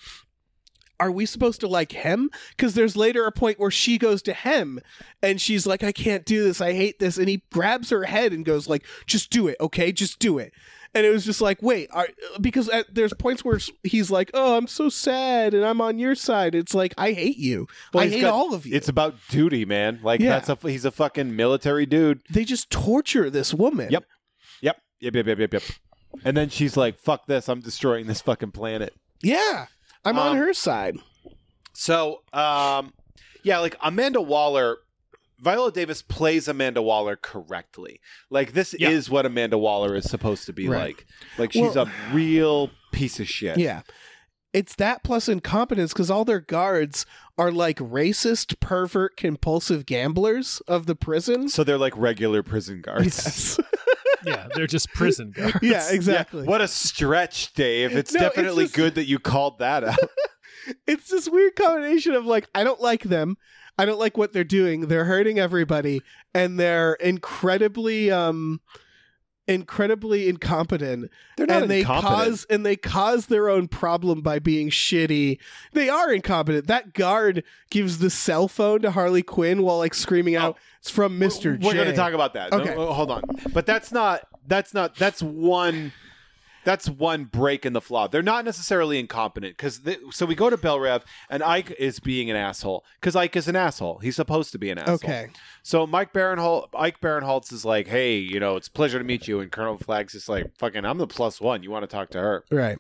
Are we supposed to like him? Because there's later a point where she goes to him and she's like, I can't do this. I hate this. And he grabs her head and goes like, just do it. Okay. Just do it. And it was just like, wait, are, because at, there's points where he's like, oh, I'm so sad and I'm on your side. It's like, I hate you. Well, I he's hate got- all of you. It's about duty, man. Like Yeah. that's a he's a fucking military dude. They just torture this woman. Yep. Yep. Yep. Yep. Yep. Yep. Yep. And then she's like, "Fuck this! I'm destroying this fucking planet." Yeah. I'm on Um, her side. So, um, yeah, like Amanda Waller, Viola Davis plays Amanda Waller correctly. Like this Yeah. is what Amanda Waller is supposed to be Right. like. Like she's Well- a real piece of shit. Yeah. It's that plus incompetence because all their guards are like racist, pervert, compulsive gamblers of the prison. So they're like regular prison guards. Yes. Yeah, they're just prison guards. yeah, exactly. Yeah, what a stretch, Dave. It's No, it's definitely just- good that you called that out. It's this weird combination of like, I don't like them. I don't like what they're doing. They're hurting everybody. And they're incredibly, um, incredibly incompetent. They're not and they incompetent. cause and they cause their own problem by being shitty. They are incompetent. That guard gives the cell phone to Harley Quinn while like screaming out, "It's from Mister J." We're going to talk about that. Okay. No, hold on. But that's not that's not that's one that's one break in the flaw. They're not necessarily incompetent because so we go to Bell Rev and Ike is being an asshole because Ike is an asshole. He's supposed to be an asshole. Okay. So Mike Barinholtz, Ike Barinholtz is like, "Hey, you know, it's a pleasure to meet you," and Colonel Flagg's just like, "Fucking, I'm the plus one. You want to talk to her?" Right.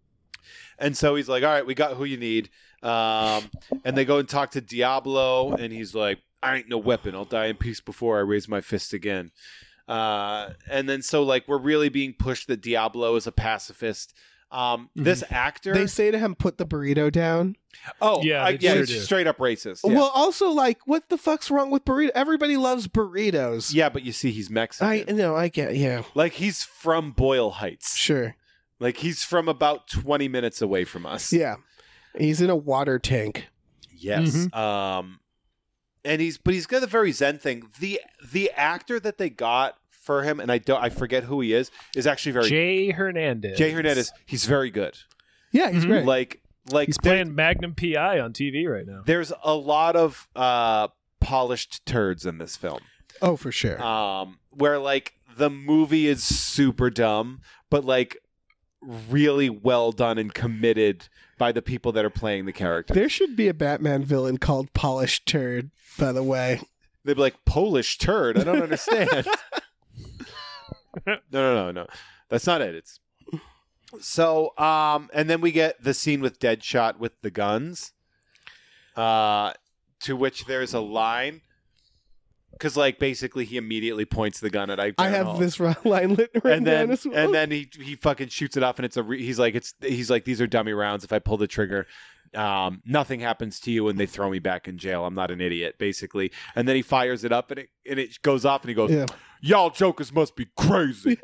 And so he's like, "All right, we got who you need." Um, and they go and talk to Diablo, and he's like, "I ain't no weapon. I'll die in peace before I raise my fist again." Uh, and then so like we're really being pushed that Diablo is a pacifist. Um, This actor, They say to him, "Put the burrito down." oh Yeah, I, they yeah, sure it's do. straight up racist. Yeah. Well, also like, what the fuck's wrong with burrito? Everybody loves burritos. yeah, but you see, he's Mexican. I know. I get. Yeah. like he's from Boyle Heights. Sure. Like he's from about twenty minutes away from us. Yeah. He's in a water tank. Yes. Mhm. Um, and he's but he's got a very zen thing. The the actor that they got for him, and I don't I forget who he is, is actually very Jay Hernandez. Jay Hernandez. He's very good. Yeah, he's Mhm. great. Like like He's there- playing Magnum P I on T V right now. there's a lot of uh polished turds in this film. Oh, for sure. Um, where like the movie is super dumb, but like really well done and committed by the people that are playing the characters. There should be a Batman villain called Polished Turd, by the way. They'd be like, "Polish turd? I don't understand." no, no, no, no. That's not it. It's so. Um, and then we get the scene with Deadshot with the guns. Uh, to which there's a line. Because, like, basically, he immediately points the gun at Ike I Barinholtz. have this line lit written and then down as well. and then he he fucking shoots it off, and it's a re- he's like it's he's like these are dummy rounds. If I pull the trigger, um, nothing happens to you, and they throw me back in jail. I'm not an idiot, basically. And then he fires it up, and it and it goes off, and he goes, Yeah. "Y'all jokers must be crazy."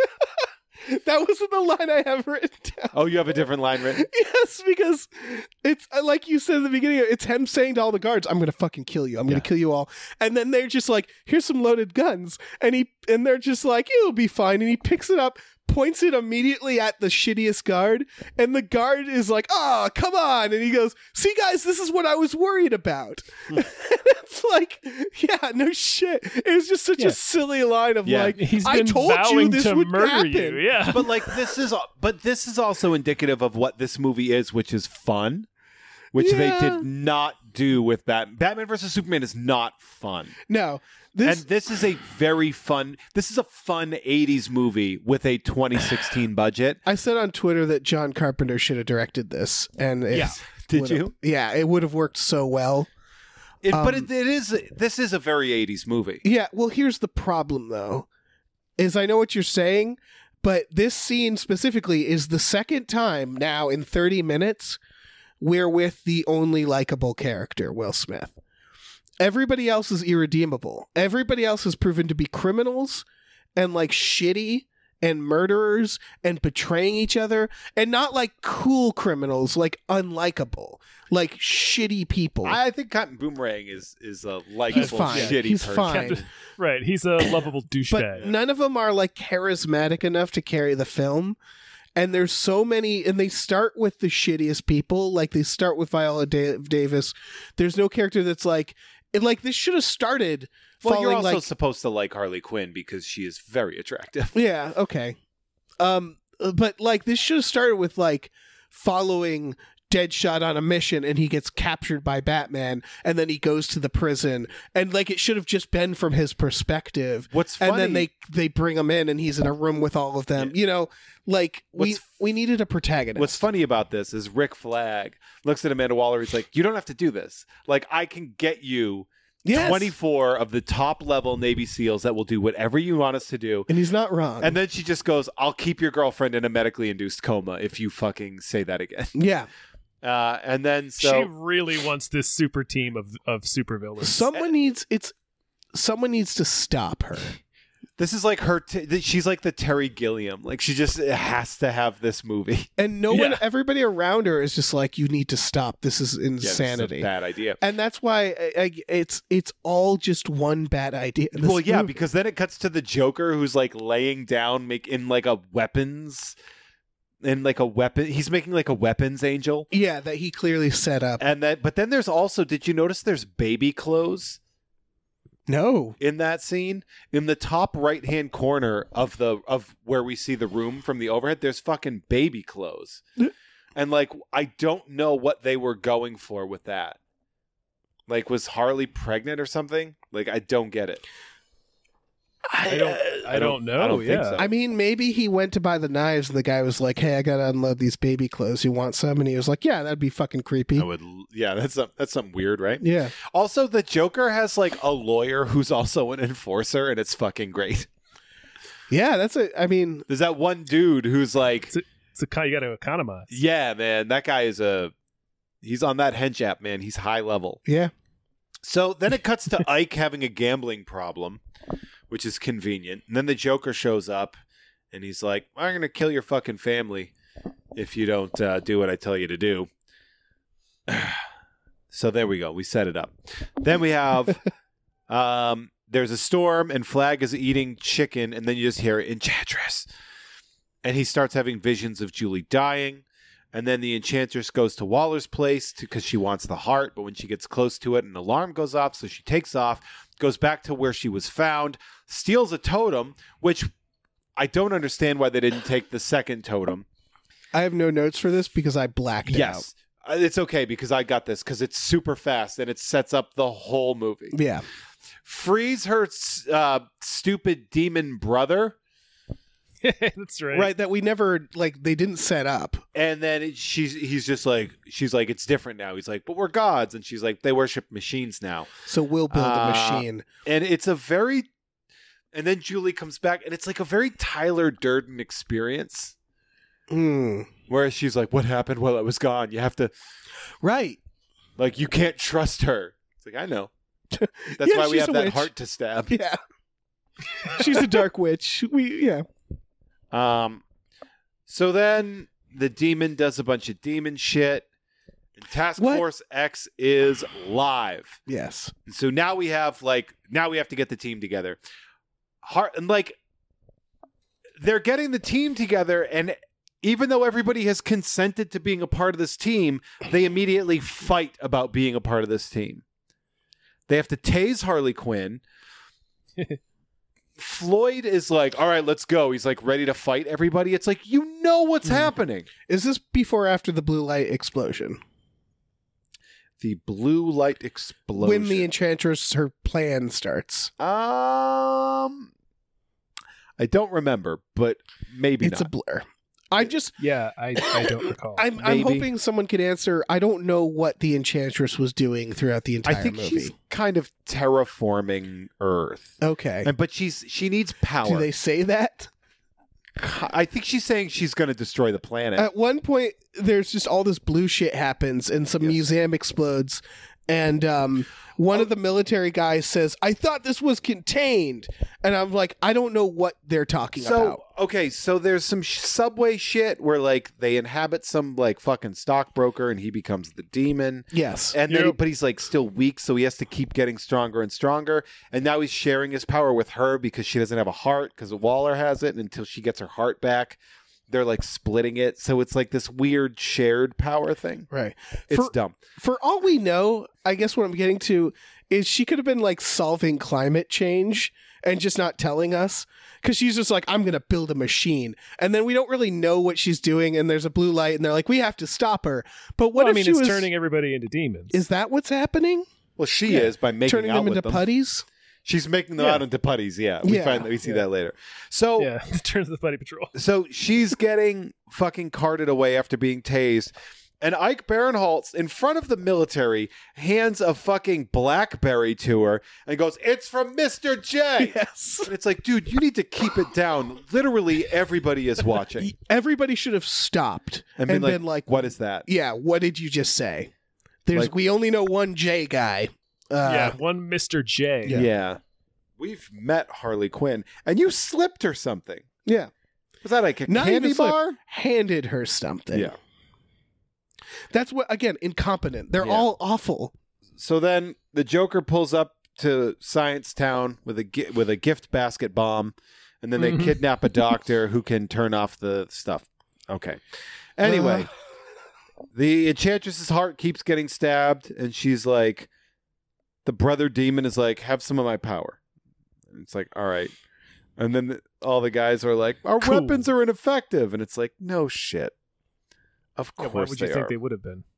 That wasn't the line I have written down. Oh, you have a different line written? Yes, because it's uh, like you said at the beginning, it's him saying to all the guards, I'm going to fucking kill you. I'm going Yeah. to kill you all. And then they're just like, here's some loaded guns. And he and they're just like, it'll be fine. And he picks it up, points it immediately at the shittiest guard. And the guard is like, oh, come on. And he goes, see, guys, this is what I was worried about. and it's like, yeah, no shit. It was just such Yeah. a silly line of Yeah. like, He's I been told you vowing this to would murder happen. you. Yeah. But like this is but this is also indicative of what this movie is, which is fun, which they Yeah. did not do with Batman. Batman versus Superman is not fun. No. This, and this is a very fun this is a fun eighties movie with a twenty sixteen budget. I said on Twitter that John Carpenter should have directed this, and it Yeah. Did would've- you? Yeah, it would have worked so well. It, but Um, it, it is this is a very eighties movie. Yeah, well, here's the problem though, is I know what you're saying, but this scene specifically is the second time now in thirty minutes we're with the only likable character, Will Smith. Everybody else is irredeemable. Everybody else has proven to be criminals and like shitty and murderers and betraying each other, and not like cool criminals, like unlikable, like shitty people. I think Cotton Boomerang is is a likable He's fine. shitty He's person. fine. Right. He's a lovable But douchebag. none of them are like charismatic enough to carry the film. And there's so many, and they start with the shittiest people. Like they start with Viola da- Davis. There's no character that's like, it, like this should have started. Well, you're following, also like, supposed to like Harley Quinn because she is very attractive. yeah, okay. Um, but like this should have started with like following Deadshot on a mission, and he gets captured by Batman, and then he goes to the prison, and like it should have just been from his perspective. What's funny, And then they they bring him in, and he's in a room with all of them. You know, like we What's- we needed a protagonist. What's funny about this is Rick Flag looks at Amanda Waller. He's like, "You don't have to do this. Like, I can get you Yes. twenty-four of the top level Navy SEALs that will do whatever you want us to do." And he's not wrong. And then she just goes, "I'll keep your girlfriend in a medically induced coma if you fucking say that again." yeah, Uh, and then so she really wants this super team of of supervillains. someone needs it's someone needs to stop her. this is like her. T- th- she's like the Terry Gilliam. Like she just has to have this movie. And no one, Yeah. everybody around her is just like, you need to stop. This is Yeah, this is a insanity. bad idea. And that's why I, I, it's it's all just one bad idea. in this Well, yeah, movie. because then it cuts to the Joker who's like laying down, make in like a weapons, in like a weapon. He's making like a weapons angel, yeah, that he clearly set up. and that. But then there's also, did you notice there's baby clothes No, in that scene in the top right hand corner of the of where we see the room from the overhead? There's fucking baby clothes, and like I don't know what they were going for with that. Like, was Harley pregnant or something? Like, I don't get it. I don't. I don't know. I don't think yeah. so. I mean, maybe he went to buy the knives, and the guy was like, "Hey, I gotta unload these baby clothes. You want some?" And he was like, "Yeah, that'd be fucking creepy." I would, yeah, that's some, that's something weird, right? Yeah, Also, the Joker has like a lawyer who's also an enforcer, and it's fucking great. yeah, that's a. I mean, There's that one dude who's like, It's a, it's a con- you got to economize. yeah, man, that guy is a, he's on that hench app, man. He's high level. yeah, So then it cuts to Ike having a gambling problem, which is convenient. And then the Joker shows up, and he's like, "I'm gonna kill your fucking family if you don't uh, do what I tell you to do." So there we go. We set it up. Then we have, um, there's a storm, and Flag is eating chicken, and then you just hear Enchantress, and he starts having visions of Julie dying. And then the Enchantress goes to Waller's place because she wants the heart, but when she gets close to it, an alarm goes off, so she takes off, goes back to where she was found, steals a totem, which I don't understand why they didn't take the second totem. I have no notes for this because I blacked out. Yes. Uh, It's okay because I got this because it's super fast and it sets up the whole movie. Yeah, Frees her uh, stupid demon brother That's right. right? That we never like they didn't set up. And then it- she's he's just like she's like it's different now. He's like, but we're gods, and she's like, they worship machines now. So we'll build Uh, a machine. And it's a very, and then Julie comes back, and it's like a very Tyler Durden experience, Mm. where she's like, what happened while I was gone? You have to, Right. like, you can't trust her. It's like, I know. That's Yeah, why we she's have a that witch. heart to stab. Yeah. She's a dark witch. We yeah. Um, so then the demon does a bunch of demon shit, and Task What? Force X is live. Yes. And so now we have like now we have to get the team together. Heart and like they're getting the team together, and even though everybody has consented to being a part of this team, they immediately fight about being a part of this team. They have to tase Harley Quinn. Floyd is like, all right, let's go. He's like ready to fight everybody. It's like, you know what's Mm. happening. Is this before or after the blue light explosion? The blue light explosion. When the enchantress her plan starts. Um, I don't remember, but maybe It's not. a blur. I'm just Yeah, I, I don't recall. I'm I'm Maybe. hoping someone could answer. I don't know what the enchantress was doing throughout the I entire think movie. she's kind of terraforming Earth, Okay. and but she's she needs power. Do they say that? I think she's saying she's going to destroy the planet. At one point, there's just all this blue shit happens, and some Yes. museum explodes, and um, one Oh. of the military guys says, "I thought this was contained," and I'm like, I don't know what they're talking so about. okay, so there's some sh- subway shit where like they inhabit some like fucking stockbroker, and he becomes the demon. Yes. And then, Yep. but he's like still weak, so he has to keep getting stronger and stronger. And now he's sharing his power with her because she doesn't have a heart because Waller has it. And until she gets her heart back, they're like splitting it. So it's like this weird shared power thing. Right. It's For- dumb. For all we know, I guess what I'm getting to is she could have been like solving climate change and just not telling us, because she's just like, I'm going to build a machine. And then we don't really know what she's doing, and there's a blue light, and they're like, we have to stop her. But what well, I if mean, she it's was turning everybody into demons. Is that what's happening? Well, she Yeah. is by making Turning out them with into them. putties? She's making them Yeah. out into putties. Yeah, we Yeah. find that we see Yeah. that later. So, yeah, turn to the Buddy Patrol. so she's getting fucking carted away after being tased. And Ike Barinholtz, in front of the military, hands a fucking BlackBerry to her and goes, "It's from Mister J." Yes. And it's like, dude, you need to keep it down. Literally, everybody is watching Everybody should have stopped and and, been like, been like, "What is that?" yeah, what did you just say? There's Like- we only know one J guy. Uh, yeah, one Mister J. Yeah. Yeah. We've met Harley Quinn, and you slipped her something. yeah. Was that like a Not candy even slip. bar? Handed her something. Yeah. That's what, again, incompetent. They're Yeah. all awful. So then the Joker pulls up to Science Town with a gi- with a gift basket bomb, and then they Mhm. kidnap a doctor who can turn off the stuff. Okay. Anyway, Uh. the Enchantress's heart keeps getting stabbed, and she's like, the brother demon is like, have some of my power. And it's like, all right. And then the, all the guys are like, our Cool. weapons are ineffective. And it's like, no shit. Of Yeah, course why would you they think are. they would have been?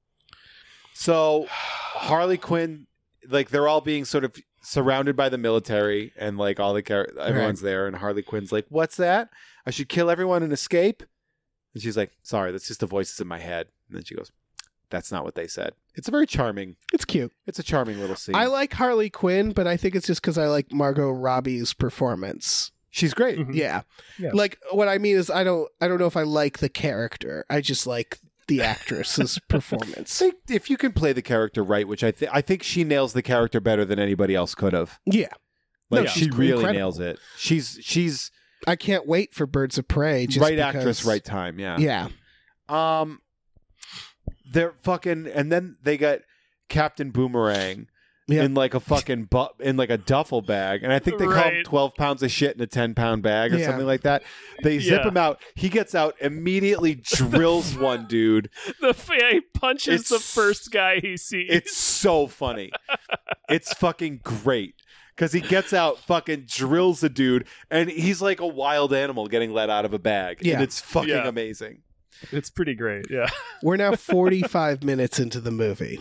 So Harley Quinn, like they're all being sort of surrounded by the military, and like all the char- everyone's there, and Harley Quinn's like, "What's that? I should kill everyone and escape." And she's like, "Sorry, that's just the voices in my head." And then she goes, "That's not what they said." It's a very charming. It's cute. It's a charming little scene. I like Harley Quinn, but I think it's just because I like Margot Robbie's performance. She's great. Mhm. Yeah. Yeah. Like what I mean is I don't I don't know if I like the character. I just like the actress's performance. Think if you can play the character right, which I think I think she nails the character better than anybody else could have. Yeah. Like No, she she's really incredible. nails it. She's she's I can't wait for Birds of Prey. Just right because- actress, right time. Yeah. Yeah. Um, they're fucking, and then they got Captain Boomerang Yeah. in like a fucking bu- in like a duffel bag, and I think they call him Right. twelve pounds of shit in a ten pound bag or Yeah. something like that. They zip Yeah. him out. He gets out, immediately drills one dude. The f- yeah, he punches It's- the first guy he sees. It's so funny. It's fucking great. Because he gets out, fucking drills a dude, and he's like a wild animal getting let out of a bag. Yeah. And it's fucking Yeah. amazing. It's pretty great. Yeah. We're now forty-five minutes into the movie.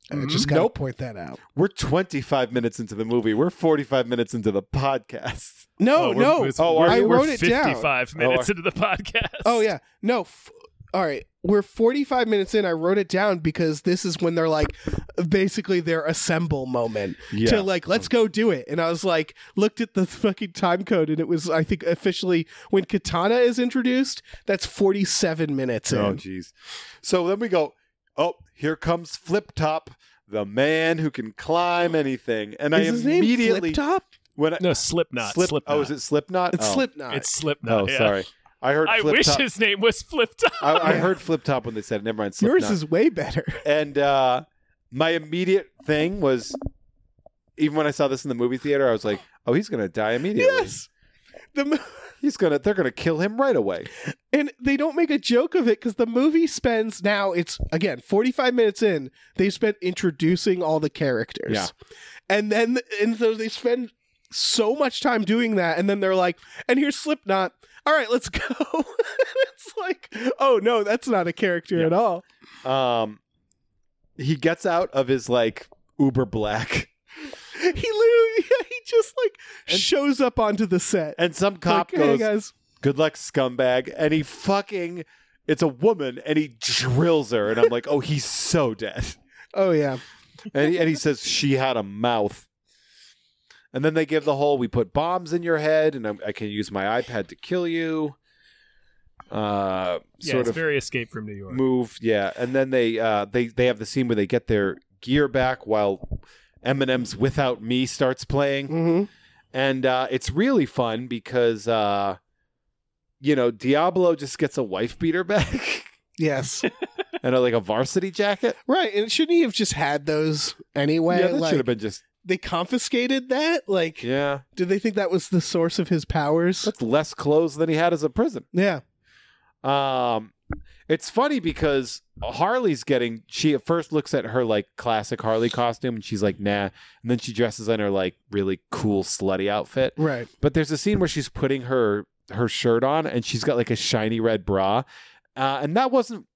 I just got to Nope. point that out. We're twenty-five minutes into the movie. We're forty-five minutes into the podcast. No, Oh, we're- no. it's- Oh, we're- I we're wrote it down. fifty-five Oh, minutes I- into the podcast. Oh yeah, no. F- all right, we're forty-five minutes in. I wrote it down because this is when they're like, basically their assemble moment Yeah. to like, let's go do it. And I was like, looked at the fucking time code, and it was, I think, officially when Katana is introduced. That's forty-seven minutes in. Oh, jeez. So then we go, oh, here comes Flip Top, the man who can climb anything. And I is his name immediately Flip Top? when I, No, Slipknot. Slip, Slipknot. oh, is it Slipknot? It's oh. Slipknot. It's Slipknot. Oh, yeah. sorry. I heard I Flip wish Top. his name was Flip Top. I, I Yeah. heard Flip Top when they said it. Never mind. Slipknot. Yours is way better. And uh, my immediate thing was, even when I saw this in the movie theater, I was like, "Oh, he's gonna die immediately. Yes. The mo- He's gonna. They're gonna kill him right away." and they don't make a joke of it because the movie spends now. It's again forty-five minutes in. They spent introducing all the characters. Yeah. and then and so they spend so much time doing that, and then they're like, "And here's Slipknot. All right, let's go." It's like, oh no, that's not a character Yeah. at all. Um, he gets out of his like uber black, He literally, he just like And- shows up onto the set. and some cop like, hey goes, guys, "Good luck, scumbag," and he fucking. It's a woman, and he drills her, and I'm like, "Oh, he's so dead." oh yeah, And he, and he says she had a mouth. And then they give the whole, we put bombs in your head, and I'm, I can use my iPad to kill you. Uh, yeah, sort it's of very Escape from New York. move, yeah. And then they uh, they they have the scene where they get their gear back while Eminem's "Without Me" starts playing, hmm and uh, it's really fun because uh, you know Diablo just gets a wife beater back yes, and a, like a varsity jacket. right. And shouldn't he have just had those anyway? yeah, that like, should have been just they confiscated that? Like, yeah. did they think that was the source of his powers? That's less clothes than he had as a prison. Yeah. Um, it's funny because Harley's getting. She at first looks at her like classic Harley costume, and she's like, "Nah," and then she dresses in her like really cool slutty outfit. Right. But there's a scene where she's putting her her shirt on, and she's got like a shiny red bra, uh, and that wasn't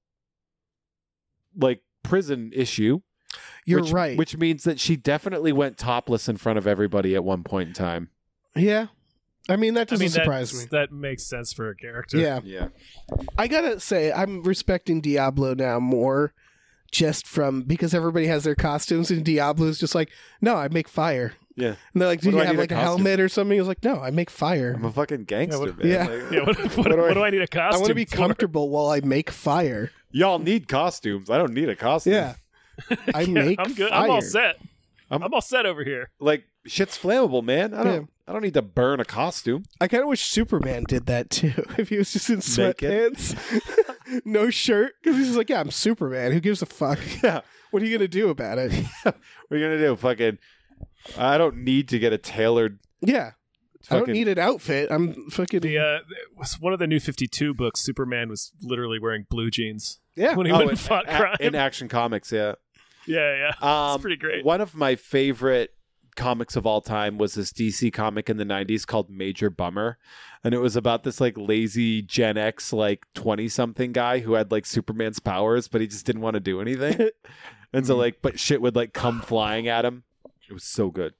like prison issue. You're which, right. Which means that she definitely went topless in front of everybody at one point in time. yeah. I mean, that I doesn't mean, surprise that's- me. that makes sense for a character. Yeah. Yeah. I gotta say, I'm respecting Diablo now more just from because everybody has their costumes, and Diablo's just like, no, I make fire. Yeah. And they're like, What do do you I have need a like a, costume? helmet or something? He was like, no, I make fire. I'm a fucking gangster, what- man. yeah. Like, Yeah, what, what, What do what, I- do I need a costume I want to be for? comfortable while I make fire. y'all need costumes. I don't need a costume. Yeah. I Yeah, make I'm good. fire. I'm all set. I'm- I'm, all set over here. Like shit's flammable, man. I don't. Yeah. I don't need to burn a costume. I kind of wish Superman did that too. If he was just in Naked? sweatpants, no shirt, because he's just like, yeah, I'm Superman. Who gives a fuck? Yeah. What are you gonna do about it? What are you gonna do? Fucking. I don't need to get a tailored. Yeah, I don't fucking- need an outfit. I'm fucking The uh, it was one of the new fifty-two books. Superman was literally wearing blue jeans yeah. when he Oh, went in, and fought a- crime. in Action Comics, yeah. yeah, yeah, Um, it's pretty great. One of my favorite comics of all time was this D C comic in the nineties called Major Bummer, and it was about this like lazy Gen X like twenty something guy who had like Superman's powers, but he just didn't want to do anything. And so like but shit would like come flying at him. It was so good.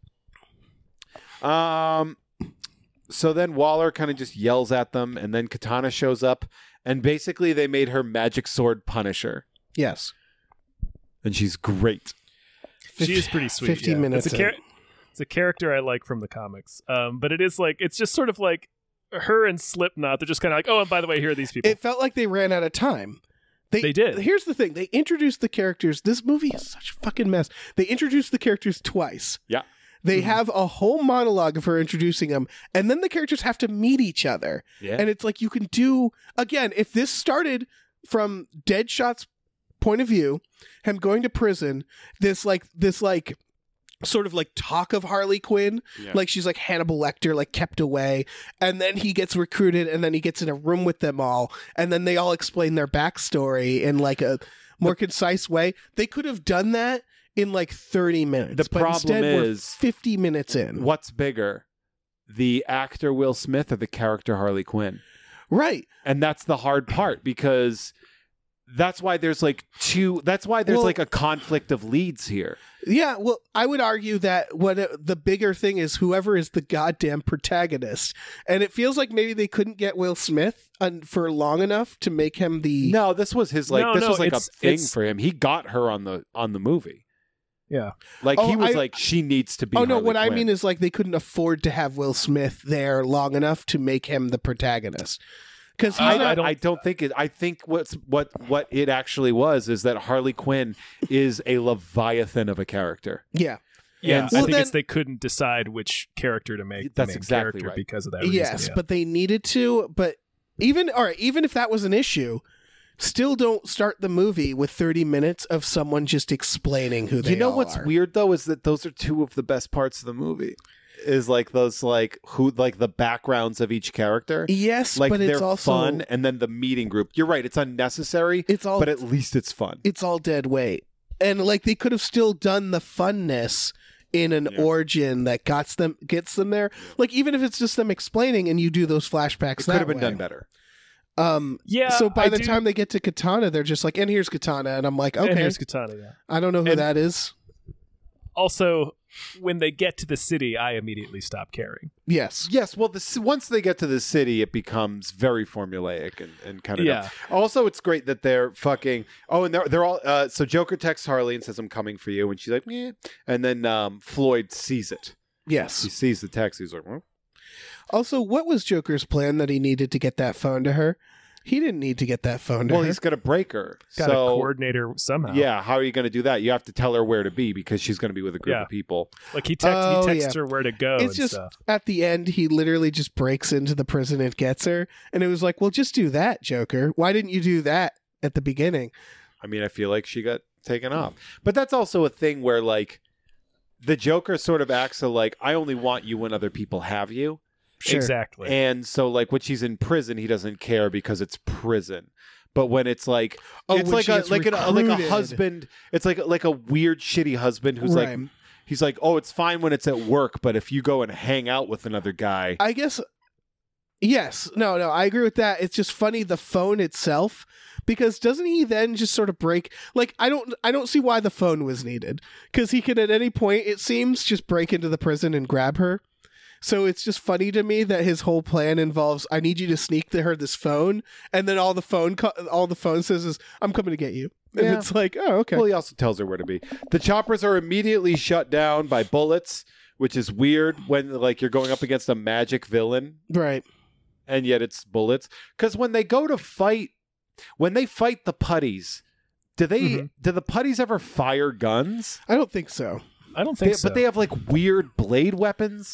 Um so then Waller kind of just yells at them, and then Katana shows up, and basically they made her Magic Sword Punisher, Yes. and she's great. She is pretty sweet. Fifteen yeah. minutes It's a, char- in. it's a character I like from the comics. Um, but it is like it's just sort of like her and Slipknot. They're just kind of like, oh, and by the way, here are these people. It felt like they ran out of time. They did. Here's the thing: they introduced the characters. This movie is such a fucking mess. They introduced the characters twice. Yeah. They Mm-hmm. have a whole monologue of her introducing them, and then the characters have to meet each other. Yeah. And it's like you can do again if this started from Deadshot's point of view, him going to prison. This like this like sort of like talk of Harley Quinn, Yeah. like she's like Hannibal Lecter, like kept away, and then he gets recruited, and then he gets in a room with them all, and then they all explain their backstory in like a more concise way. They could have done that in like thirty minutes. The but problem instead we're is- fifty minutes in. What's bigger, the actor Will Smith or the character Harley Quinn? Right. And that's the hard part because that's why there's like two. That's why there's Well- like a conflict of leads here. Yeah, well, I would argue that what uh, the bigger thing is whoever is the goddamn protagonist, and it feels like maybe they couldn't get Will Smith un- for long enough to make him the. No, this was his like. No, this no, was like a it's- thing it's- for him. He got her on the on the movie. Yeah. Like Oh, he was I- like, she needs to be. Oh no! Harley What I Quinn. mean is like they couldn't afford to have Will Smith there long enough to make him the protagonist because he's I- not. I, don't- I don't think it. I think what's what what it actually was is that Harley Quinn is a leviathan of a character. Yeah. Yeah, And I so- think Well, it's they couldn't decide which character to make That's the main exactly character right. because of that reason. Yes, yeah. but they needed to. But even all right, even if that was an issue, still don't start the movie with thirty minutes of someone just explaining who they You know all what's are. weird though is that those are two of the best parts of the movie. Is like those like who like the backgrounds of each character. Yes, Like but they're it's also fun, and then the meeting group. You're right; it's unnecessary, it's all but at least it's fun. it's all dead weight. And like they could have still done the funness in an Yeah. origin that gets them gets them there. Like even if it's just them explaining and you do those flashbacks, It that could have been way. done better. Um, yeah. so by I the do- time they get to Katana, they're just like, "And here's Katana," and I'm like, and "Okay, here's Katana. Yeah. I don't know who and- that is." Also, when they get to the city, I immediately stop caring. Yes, Yes, well, the, c- once they get to the city, it becomes very formulaic and, and kind of. Yeah. Also, it's great that they're fucking. Oh, and they're they're all. Uh, so Joker texts Harley and says, "I'm coming for you," and she's like, "Yeah," and then um, Floyd sees it. yes. He sees the text. He's like, "Well, Also, what was Joker's plan that he needed to get that phone to her? He didn't need to get that phone to well her. he's gonna break her." Got to so coordinate her somehow. yeah, how are you gonna do that? You have to tell her where to be because she's gonna be with a group Yeah. of people. Like he, text, Oh, he texts yeah. her where to go It's and just stuff. at the end, he literally just breaks into the prison and gets her. And it was like, well, just do that, Joker. Why didn't you do that at the beginning? I mean, I feel like she got taken off, but that's also a thing where like the Joker sort of acts so like I only want you when other people have you. Sure. Exactly. And so, like, when she's in prison, he doesn't care because it's prison. But when it's like, Oh, it's when like she a gets like, an, like a recruited. husband. It's like like a weird, shitty husband who's Right. like, he's like, oh, it's fine when it's at work, but if you go and hang out with another guy, I guess, yes. No, no, I agree with that. It's just funny, the phone itself, because doesn't he then just sort of break, like, I don't, I don't see why the phone was needed. Because he could at any point, it seems, just break into the prison and grab her. So it's just funny to me that his whole plan involves, I need you to sneak to her this phone, and then all the phone co- all the phone says is, I'm coming to get you. And Yeah. it's like, oh, okay. well, he also tells her where to be. The choppers are immediately shut down by bullets, which is weird when like you're going up against a magic villain. Right. And yet it's bullets. Because when they go to fight, when they fight the putties, do they Mhm. do the putties ever fire guns? I don't think so. I don't They, think so. But they have like weird blade weapons.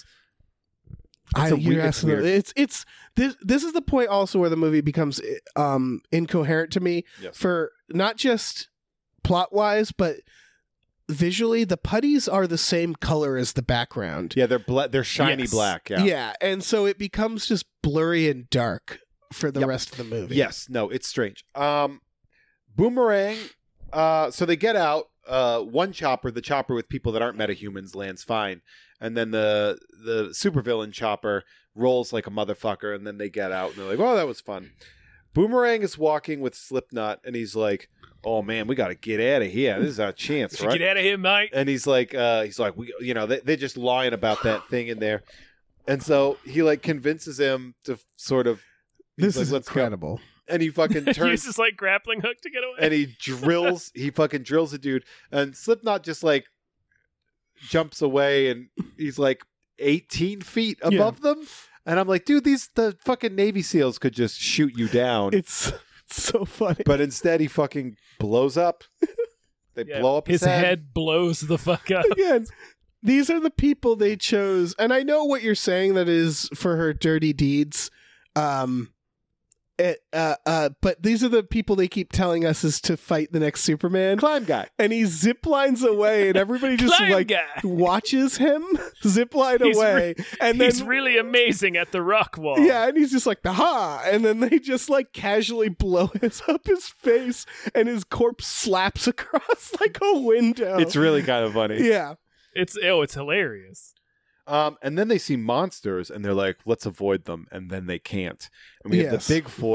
I, It's a you're weird- it's absolutely- weird. it's it's this this is the point also where the movie becomes um incoherent to me Yes. for not just plot wise but visually. The putties are the same color as the background. Yeah, they're bla- they're shiny Yes. black. Yeah. and so it becomes just blurry and dark for the Yep. rest of the movie. Yes. No, it's strange. Um, Boomerang. Uh, so they get out. Uh, one chopper, the chopper with people that aren't metahumans, lands fine, and then the the supervillain chopper rolls like a motherfucker, and then they get out, and they're like, "Oh, that was fun." Boomerang is walking with Slipknot, and he's like, "Oh man, we got to get out of here. This is our chance, Should right?" get out of here, mate. And he's like, uh, he's like, we, you know, they, they're just lying about that thing in there, and so he like convinces him to sort of. he's This like, is "Let's go." incredible. And he fucking turns Uses like grappling hook to get away. and he drills. He fucking drills a dude, and Slipknot just like jumps away, and he's like eighteen feet above them. And I'm like, dude, these the fucking Navy SEALs could just shoot you down, It's so funny. but instead he fucking blows up. They Yeah, blow up his, his head blows the fuck up. Again, these are the people they chose, and I know what you're saying that is for her dirty deeds. Um, it, uh, uh, but these are the people they keep telling us is to fight the next Superman, Climb guy. and he zip lines away, and everybody just Climb like guy. watches him zip line He's away, and then He's really amazing at the rock wall. yeah, and he's just like, aha! And then they just like casually blow his up his face, and his corpse slaps across like a window. It's really kind of funny. yeah. It's oh, it's hilarious. Um, and then they see monsters, and they're like, "Let's avoid them," and then they can't. And we Yes. have the big fight,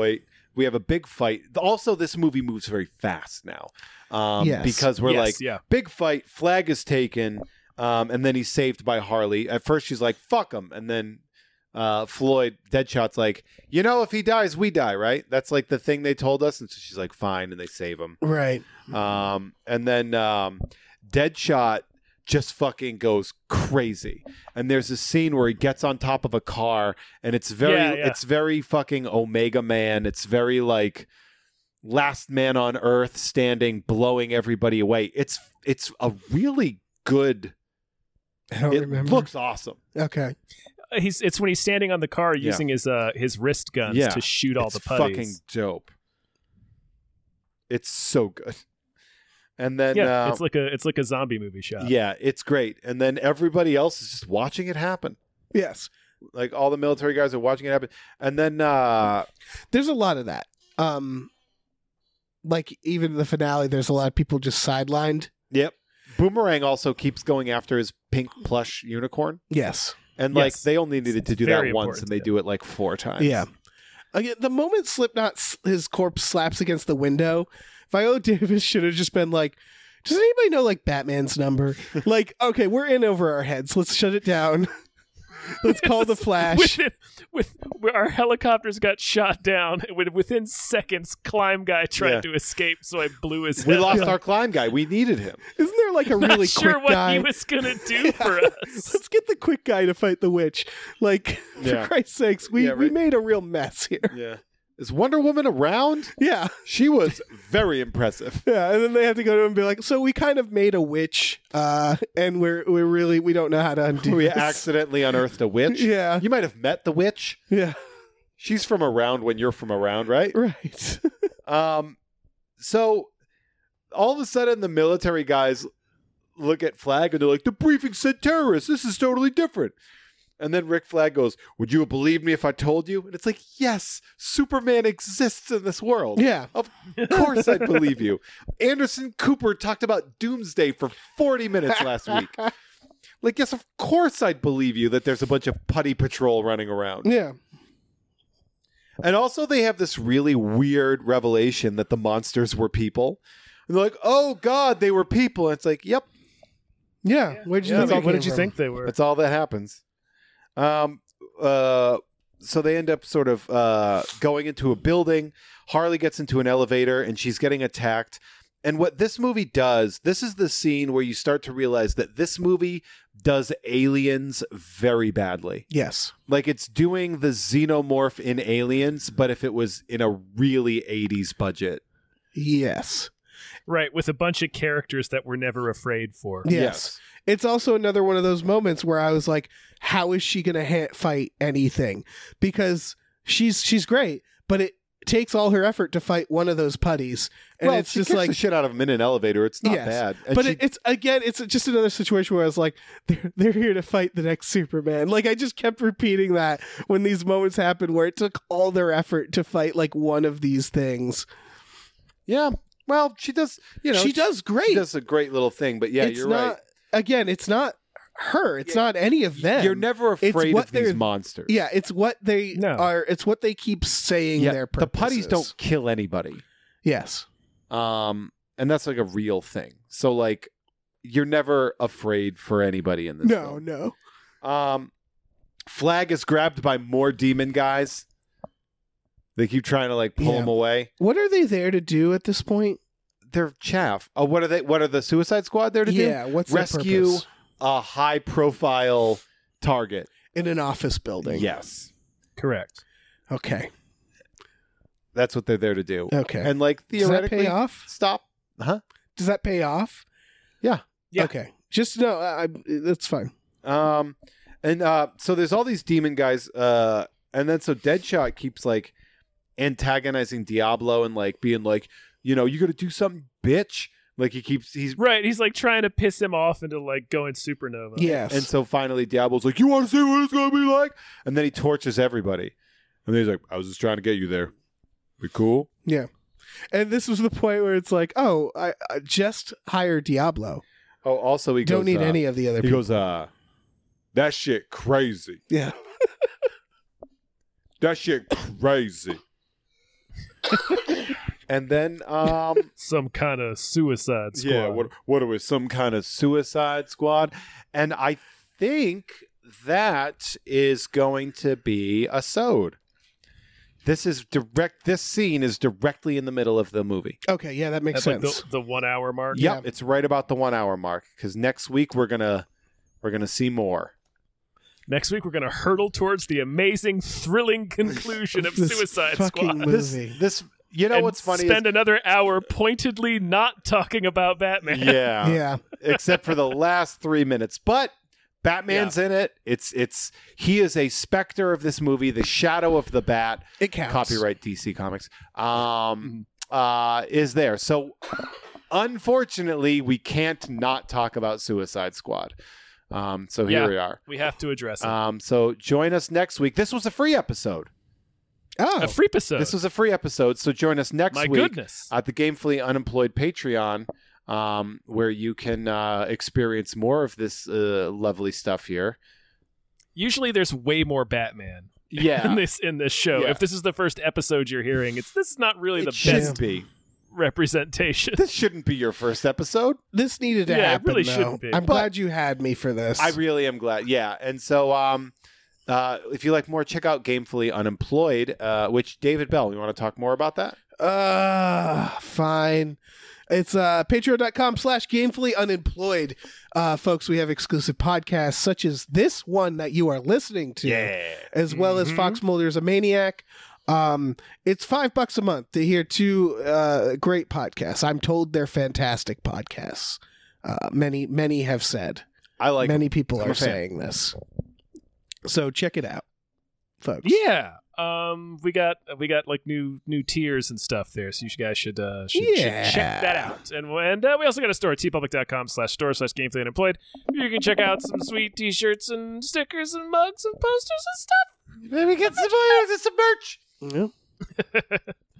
We have a big fight. Also, this movie moves very fast now. Um, Yes. Because we're Yes, like, yeah. big fight, Flag is taken, um, and then he's saved by Harley. At first, she's like, fuck him. And then uh, Floyd, Deadshot's like, you know, if he dies, we die, right? That's like the thing they told us. And so she's like, fine. And they save him. Right. Um, and then um, Deadshot just fucking goes crazy. And there's a scene where he gets on top of a car, and it's very, Yeah, yeah. it's very fucking Omega Man. It's very like last man on Earth standing, blowing everybody away. It's it's a really good. I don't It remember. looks awesome. Okay. Uh, He's it's when he's standing on the car Yeah. using his uh his wrist guns Yeah. to shoot all it's the putties. fucking dope. It's so good. And then yeah, uh, it's like a it's like a zombie movie shot. yeah, it's great. And then everybody else is just watching it happen. Yes. Like all the military guys are watching it happen. And then uh There's a lot of that. Um, like even in the finale, there's a lot of people just sidelined. yep. Boomerang also keeps going after his pink plush unicorn. Yes. And like Yes. they only needed to do Very that once, important, and they yeah. do it like four times. Yeah. Again, the moment Slipknot s- his corpse slaps against the window, Viola Davis should have just been like, "Does anybody know like Batman's number? Like, okay, we're in over our heads. Let's shut it down. Let's call the Flash." Within, with where our helicopters got shot down, and with- within seconds, Climb Guy tried Yeah. to escape, so I blew his We head. lost off. our climb guy. We needed him. Isn't there like a Not really sure quick what guy? he was gonna do for us. Let's get the quick guy to fight the witch. Like, Yeah. for Christ's sakes, we, Yeah, we right. made a real mess here. Yeah. Is Wonder Woman around? Yeah. She was very impressive. Yeah, and then they have to go to him and be like, "So we kind of made a witch, uh, and we're we're really we don't know how to undo We this." accidentally unearthed a witch. Yeah, You might have met the witch. yeah, She's from around when you're from around, right? right. Um, so all of a sudden, the military guys look at Flag and they're like, "The briefing said terrorists. This is totally different." And then Rick Flag goes, "Would you have believed me if I told you?" And it's like, yes, Superman exists in this world. Yeah, Of course I'd believe you. Anderson Cooper talked about Doomsday for forty minutes last week. Like, yes, of course I'd believe you that there's a bunch of putty patrol running around. yeah, And also they have this really weird revelation that the monsters were people. And they're like, "Oh God, they were people." And it's like, yep, yeah. Where'd you Yeah, think? what it what came did you from? think they were? that's all that happens. Um, uh, so they end up sort of uh, going into a building. Harley gets into an elevator and she's getting attacked. And what this movie does, this is the scene where you start to realize that this movie does aliens very badly. Yes, Like it's doing the xenomorph in Aliens, but if it was in a really eighties budget. yes, Right, with a bunch of characters that we're never afraid for. yes. It's also another one of those moments where I was like, "How is she going to ha- fight anything?" Because she's she's great, but it takes all her effort to fight one of those putties, and well, it's she just kicks like the shit out of him in an elevator. It's not Yes. bad. And but she- it, it's again, it's just another situation where I was like, they're they're here to fight the next Superman. Like I just kept repeating that when these moments happened, where it took all their effort to fight like one of these things. yeah. Well, she does. You know, she does great. She does a great little thing. But yeah, it's you're not right. again. It's not her. It's Yeah, not any of them. You're never It's afraid what of these they're- monsters. Yeah, it's what they No. are. It's what they keep saying. yeah. Their The purposes. putties don't kill anybody. Yes. Um, and that's like a real thing. So like, you're never afraid for anybody in this. No. film. No. Um, Flag is grabbed by more demon guys. They keep trying to like pull Yeah. him away. What are they there to do at this point? They're chaff. Oh, what are they? What are the Suicide Squad there to Yeah. What's do? their Rescue purpose? a high-profile target. In an office building. Yes, Correct. Okay. that's what they're there to do. Okay. And like Does that theoretically, pay off? stop. Huh? Does that pay off? Yeah. Yeah. Okay. Just no. I, I, that's fine. Um, and uh, so there's all these demon guys. Uh, and then so Deadshot keeps like antagonizing Diablo and like being like, you know, you got to do something, bitch. Like he keeps he's Right, he's like trying to piss him off into like going supernova. Yes. and so finally Diablo's like, you want to see what it's gonna be like? And then he torches everybody. And then he's like, I was just trying to get you there. We cool? yeah. And this was the point where it's like, oh, I, I just hire Diablo. Oh, also he Don't goes, need uh, any of the other He people. goes, uh, that shit crazy. yeah. That shit crazy. And then, um, Some kind of suicide squad. yeah, what what it was, some kind of Suicide Squad, and I think that is going to be a sode. This is direct. This scene is directly in the middle of the movie. Okay, yeah, that makes That's like sense. the, the one hour mark. Yep, Yeah. it's right about the one hour mark. Because next week we're gonna we're gonna see more. Next week we're going to hurdle towards the amazing, thrilling conclusion of This Suicide fucking Squad. movie. This this you know and what's funny? Spend is, another hour pointedly not talking about Batman. yeah, yeah. except for the last three minutes, but. Batman's in it. It's it's he is a specter of this movie, the shadow of the Bat. It counts. Copyright D C Comics. Um, uh, is there. So unfortunately, we can't not talk about Suicide Squad. Um, so here Yeah. we are. We have to address it. Um, so join us next week. This was a free episode. Oh, a free episode. This was a free episode. So join us next My week goodness. at the Gamefully Unemployed Patreon, um, where you can uh, experience more of this uh, lovely stuff here. Usually there's way more Batman Yeah. in this in this show. Yeah. If this is the first episode you're hearing, it's this is not really It the shouldn't best be. representation. This shouldn't be your first episode. this needed to Yeah, it happen. really though. shouldn't be. I'm But- glad you had me for this. I really am glad. Yeah. And so um, uh, if you like more, check out Gamefully Unemployed, uh, which David Bell, you want to talk more about that? Uh, fine. It's uh, patreon.com slash gamefully unemployed. Uh, folks, we have exclusive podcasts such as this one that you are listening to, as well as Mhm. Fox Mulder's A Maniac. Um, it's five bucks a month to hear two uh, great podcasts. I'm told they're fantastic podcasts. Uh, many, many have said. I like many people I'm a are fan. saying this. So check it out, folks. Yeah. Um we got we got like new new tiers and stuff there, so you guys should uh should, should Yeah. check that out. And and uh, we also got a store, tpublic.com slash store slash gamefully unemployed. You can check out some sweet t-shirts and stickers and mugs and posters and stuff. Maybe get some, some merch. Yeah.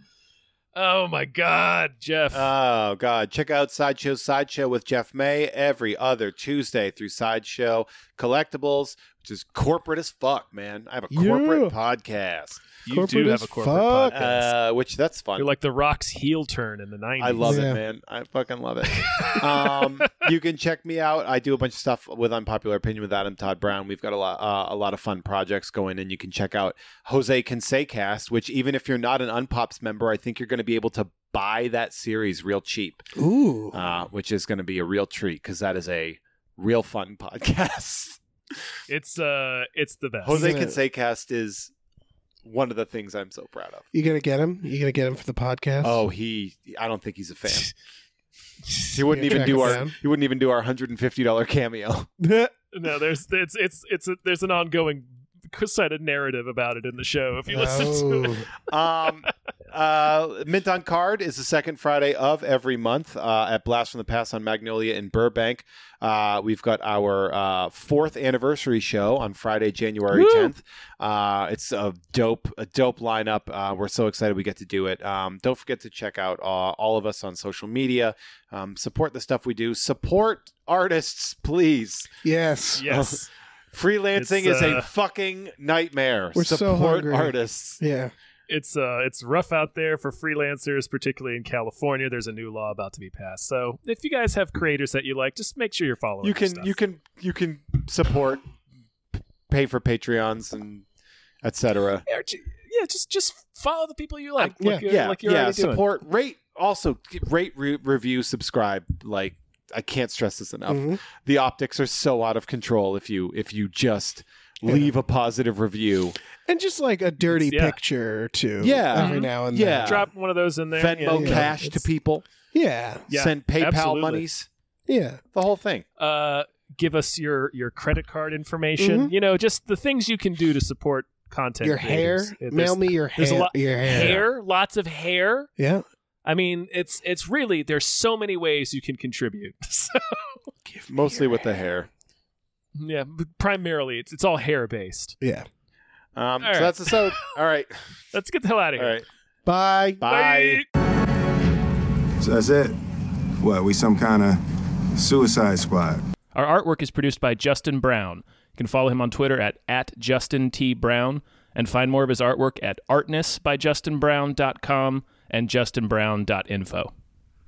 Oh my god, Jeff. Oh, God. Check out Sideshow Sideshow with Jeff May every other Tuesday through Sideshow Collectibles, which is corporate as fuck, man. I have a corporate podcast, you corporate do as have a corporate fuck. podcast. uh, which that's fun. You're like the Rock's heel turn in the nineties. I love Yeah. it, man. I fucking love it. um, you can check me out. I do a bunch of stuff with Unpopular Opinion with Adam Todd Brown. We've got a lot, uh, a lot of fun projects going, and you can check out Jose Can Say Cast, which even if you're not an Unpops member, I think you're going to be able to buy that series real cheap, Ooh. uh, which is going to be a real treat because that is a real fun podcast. It's uh it's the best. Jose gonna- Can Say Cast is one of the things I'm so proud of. You gonna get him? You gonna get him for the podcast? Oh, he! I don't think he's a fan. He wouldn't Yeah, even track do it our. down. He wouldn't even do our one hundred fifty dollars cameo. No, there's it's it's it's a, there's an ongoing side of narrative about it in the show if you listen to it. Oh. Um, uh, Mint on Card is the second Friday of every month uh, at Blast from the Past on Magnolia in Burbank. Uh, we've got our uh, fourth anniversary show on Friday, January Woo! tenth. Uh, it's a dope, a dope lineup. Uh, we're so excited we get to do it. Um, don't forget to check out uh, all of us on social media. Um, support the stuff we do. Support artists, please. Yes. Yes. Freelancing It's, is a uh, fucking nightmare. We're so Support hungry. artists. Yeah. It's uh it's rough out there for freelancers, particularly in California. There's a new law about to be passed. So if you guys have creators that you like, just make sure you're following. You their can stuff. you can you can support, p- pay for Patreons and et cetera. yeah, ju- yeah, just just follow the people you like. Yeah, like you're, Yeah, like you're yeah. already doing. Support, rate, also rate, re- review, subscribe. Like I can't stress this enough. Mhm. The optics are so out of control if you if you just leave a positive review. And just like a dirty It's- yeah. picture or two. Yeah. Every Mhm. now and Yeah. then. Drop one of those in there. Venmo yeah, yeah. cash to It's- people. Yeah. Yeah, Send PayPal absolutely. monies. Yeah. The whole thing. Uh, give us your your credit card information. Mhm. You know, just the things you can do to support content. Your hair. creators. It- Mail there's- me your hair. there's a lot your hair. hair, lots of hair. Yeah. I mean, it's it's really there's so many ways you can contribute. So, Mostly with the hair. yeah, but primarily it's it's all hair based. Yeah. Um, All so right. that's the so. All right. Let's get the hell out of All here. right. Bye. Bye. So that's it. What, we some kind of Suicide Squad? Our artwork is produced by Justin Brown. You can follow him on Twitter at, at Justin T. Brown and find more of his artwork at artness by justin brown dot com and justin brown dot info.